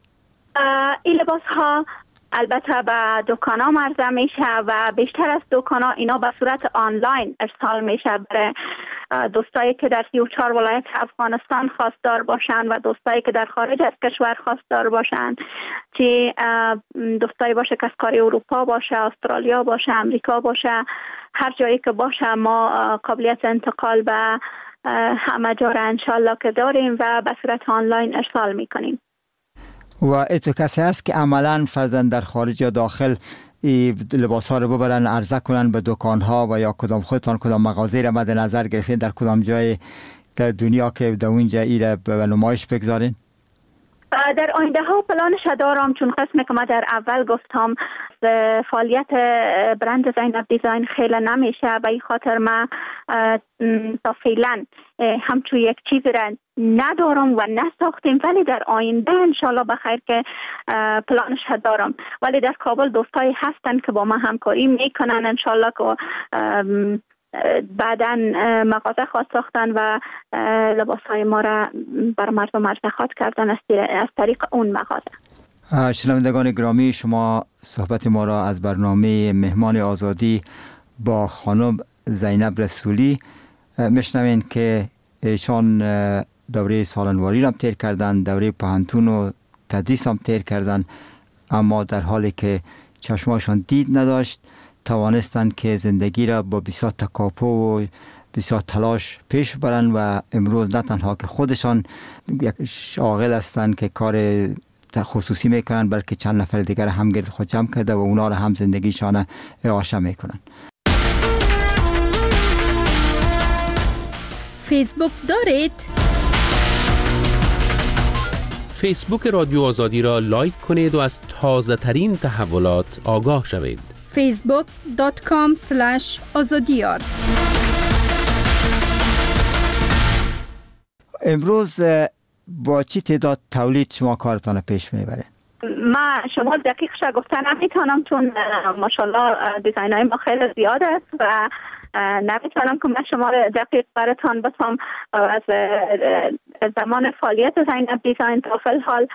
این لباس ها البته به دکان ها عرضه میشه و بیشتر از دکان ها اینا به صورت آنلاین ارسال میشه برای دوستایی که در سی و چهار ولایت افغانستان خواستار باشن و دوستایی که در خارج از کشور خواستار باشن، چه دوستایی باشه که از کار اروپا باشه، استرالیا باشه، امریکا باشه، هر جایی که باشه ما قابلیت انتقال به همه جا را انشالله که داریم و به صورت آنلاین ارسال میکنیم. و اتو کسی هست که عملا فرزند در خارج یا داخل لباس ها رو ببرن عرضه کنن به دکان ها و یا کدام خودتان کدام مغازه را مد نظر گرفتین در کدام جای در دنیا که در اونجا ای را به نمایش بگذارین؟ در آینده ها پلانش دارم، چون قسمی که ما در اول گفتم فعالیت برند زینب دیزاین خیلی نمیشه و این خاطر ما تا فعلا همچون یک چیز را ندارم و نساختیم، ولی در آینده انشالله بخیر که پلانش دارم. ولی در کابل دوستایی هستن که با ما همکاری میکنن انشالله که بعداً مغازه خواست ساختن و لباس های ما را بر مردم عرضه خواهد کردن از طریق اون مغازه. شنوندگان گرامی، شما صحبت ما را از برنامه مهمان آزادی با خانم زینب رسولی میشنوین که ایشان دوره سالنواری را تیر کردن، دوره پهنتون و تدریس هم تیر کردن، اما در حالی که چشماشان دید نداشت توانستند که زندگی را با بسیار تکاپو و بسیار تلاش پیش برن و امروز نه تنها که خودشان یک شاغل هستند که کار خصوصی میکنن، بلکه چند نفر دیگر هم گرد خود جمع کرده و اونا را هم زندگیشان اعاشه میکنن. فیسبوک دارید؟ فیسبوک رادیو آزادی را لایک کنید و از تازه ترین تحولات آگاه شوید. فیسبوک دات کام سلش آزادیار. امروز با چی تعداد تولید شما کارتان پیش میبره؟ ما شما دقیق شا گفتن نمیتونم، چون ماشاءالله دیزاین های ما خیلی زیاد است و نمیتونم که من شما دقیق براتان بتونم از زمان فعالیت زینب دیزاین تا فی الحال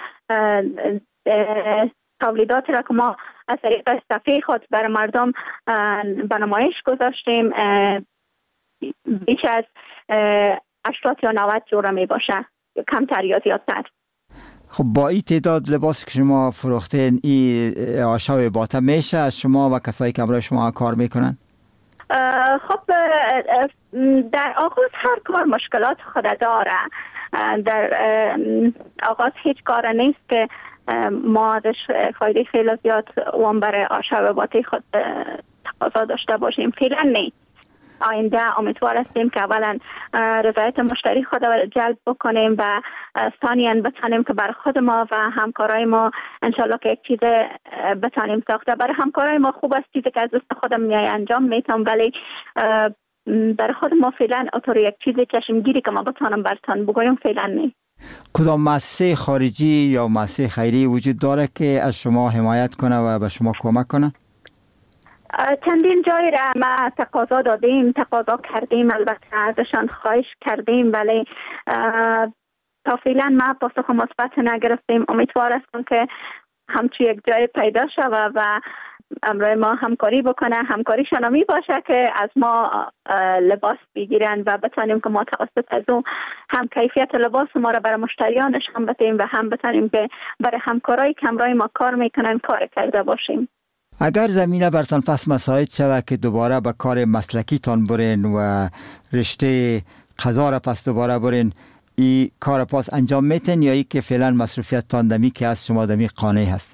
تولیدات را که ما از طریق صفحه خود بر مردم به نمایش گذاشتیم بیش از هشتاد یا نود جوره می باشه، کمتر یا زیادتر. خب با این تعداد لباس که شما فروختین این اعاشه و باطه میشه از شما و کسایی که برای شما کار میکنن؟ خب در آغاز هر کار مشکلات خود داره. در آغاز هیچ کار نیست که ما ازش فایده خیلی زیاد وام برای آشه و باطه خود تقاضا داشته باشیم. فعلا نیست. آینده امیدوار هستیم که اولا رضایت مشتری خود را جلب بکنیم و ثانیاً بتانیم که برای خود ما و همکارای ما انشالله که یک چیز بتانیم ساخته. برای همکارای ما خوب است چیزی که از دست خودم میای انجام میتونم، ولی برای خود ما فعلا اطور یک چیز چشمگیری که ما بتانم برتان بگویم فعلا نیست. کدام مؤسسه خارجی یا مؤسسه خیری وجود داره که از شما حمایت کنه و به شما کمک کنه؟ چندین جای را ما تقاضا دادیم، تقاضا کردیم، البته ازشان خواهش کردیم، ولی تا فعلا ما پاسخ مثبت نگرفتیم. امیدوار هستم که همچون یک جای پیدا شود و امروز ما همکاری بکنه، همکاری شنامی باشه که از ما لباس بگیرن و بتانیم که ما توسط از اون هم کیفیت لباس ما را برای مشتریانش هم بدیم و هم بتانیم که برای همکارایی که امروز ما کار میکنن کار کرده باشیم. اگر زمینه برتان پس مساعد شود که دوباره به کار مسلکی تان برین و رشته قضا را پس دوباره برین، ای کار پاس انجام میتین یا ای که فعلا مصروفیت تان دمی که از شما دمی قانع هستین؟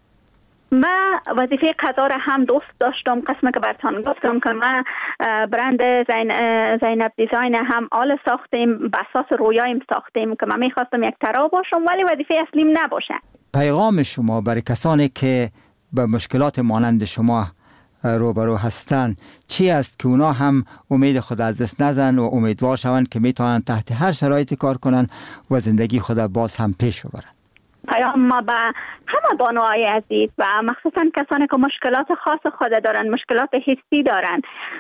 من وظیفه قضا را هم دوست داشتم. قسمه که برتان گفتم که من برند زین زینب دیزاین هم آل ساختیم، بساس رویایم ساختیم که من میخواستم یک طراح باشم ولی وظیفه اصلیم نباشه. پیغام شما برای کسانی که به مشکلات مانند شما روبرو هستند چی است که اونا هم امید خود از دست نزن و امیدوار شوند که میتونن تحت هر شرایطی کار کنن و زندگی خود باز هم پیش ببرن؟ پیام ما به همه بانوهای عزیز و مخصوصا کسانی که مشکلات خاص خود دارن، مشکلات حسی دارن،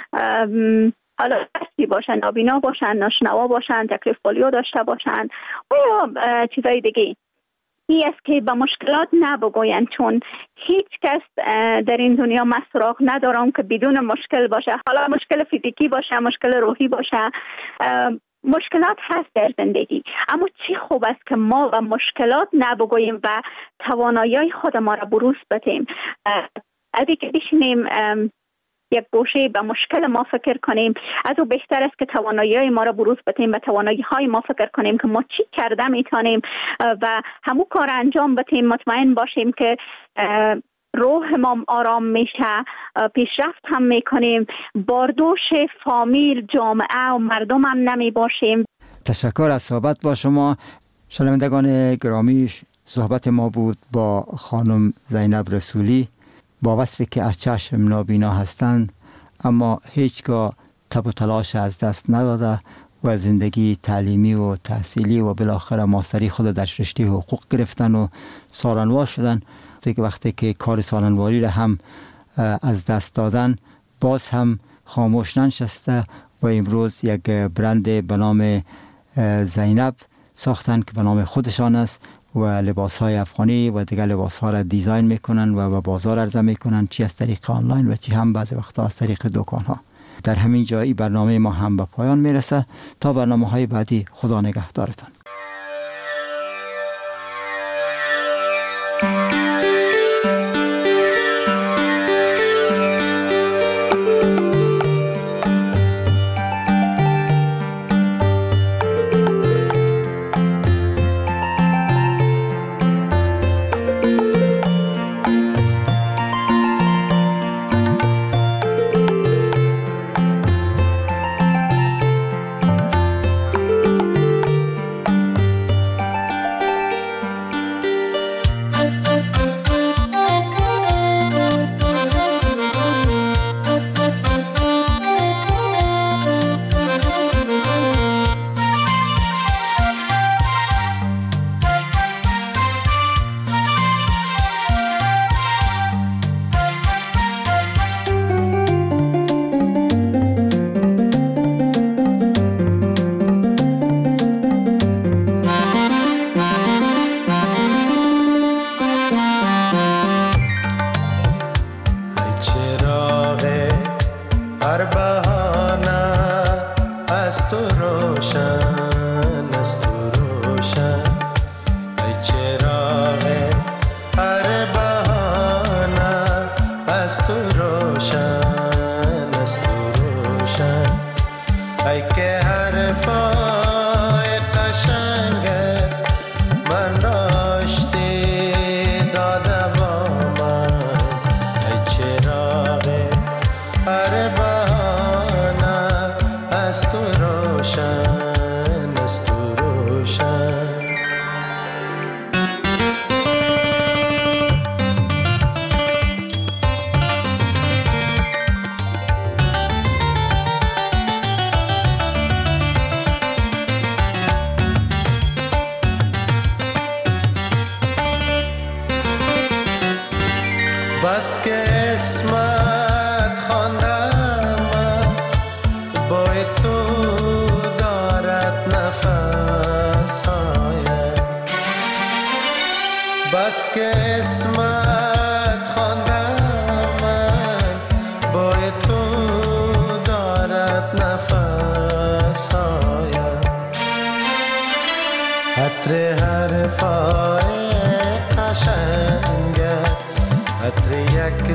حالا دستی باشن، نابینا باشن، ناشنوا باشن، تکلیف پولیو داشته باشن و یا چیزای دیگه، این است که به مشکلات نبگوین، چون هیچ کس در این دنیا من سراغ ندارم که بدون مشکل باشه. حالا مشکل فیزیکی باشه، مشکل روحی باشه، مشکلات هست در زندگی، اما چی خوب است که ما به مشکلات نبگوییم و توانایی خود ما را بروز بدیم. از اینکه بشینیم یک گوشه به مشکل ما فکر کنیم، از او بهتر است که توانایی ما را بروز بدیم و توانایی های ما فکر کنیم که ما چی کرده میتونیم و همون کار انجام بدیم. مطمئن باشیم که روح ما آرام میشه، پیشرفت هم میکنیم، باردوش فامیل، جامعه و مردم هم نمی باشیم. تشکر از صحبت با شما. شنوندگان گرامی، صحبت ما بود با خانم زینب رسولی با وصفی که از چشم نابینا هستند اما هیچگاه تب و تلاش از دست نداده و زندگی تعلیمی و تحصیلی و بالاخره ماستری خود در رشته حقوق گرفتن و سالنوار شدن. دیگه وقتی که کار سالنواری را هم از دست دادن باز هم خاموش ننشسته و امروز یک برند به نام زینب ساختن که به نام خودشان است و لباس های افغانی و دیگر لباس ها را دیزاین میکنن و به بازار عرضه میکنن، چی از طریق آنلاین و چی هم بعضی وقتا از طریق دکان ها. در همین جایی برنامه ما هم به پایان میرسه. تا برنامه های بعدی، خدا نگهدارتان.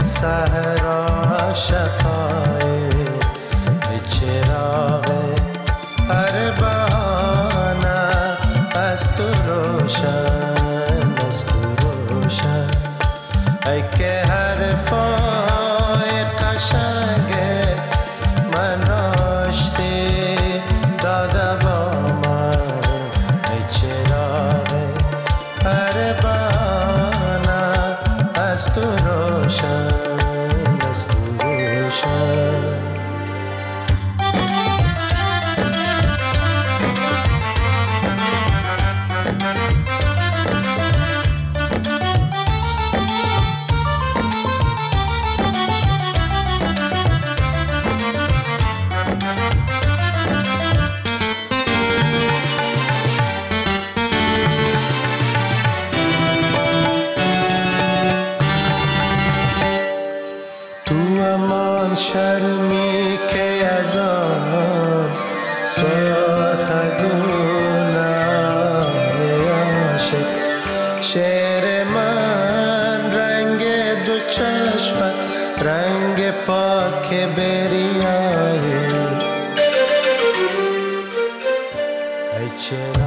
صحرا شقای چراغ هر بهانه از تو روشن از تو روشن ای که حرفای قشنگه من راشتی داده با من ای چراغ هر بهانه از تو روشن از تو روشن شرمی که از آن سرخ گونه‌های عاشق شعر من رنگ دو چشمت رنگ پاک بریایی ای چه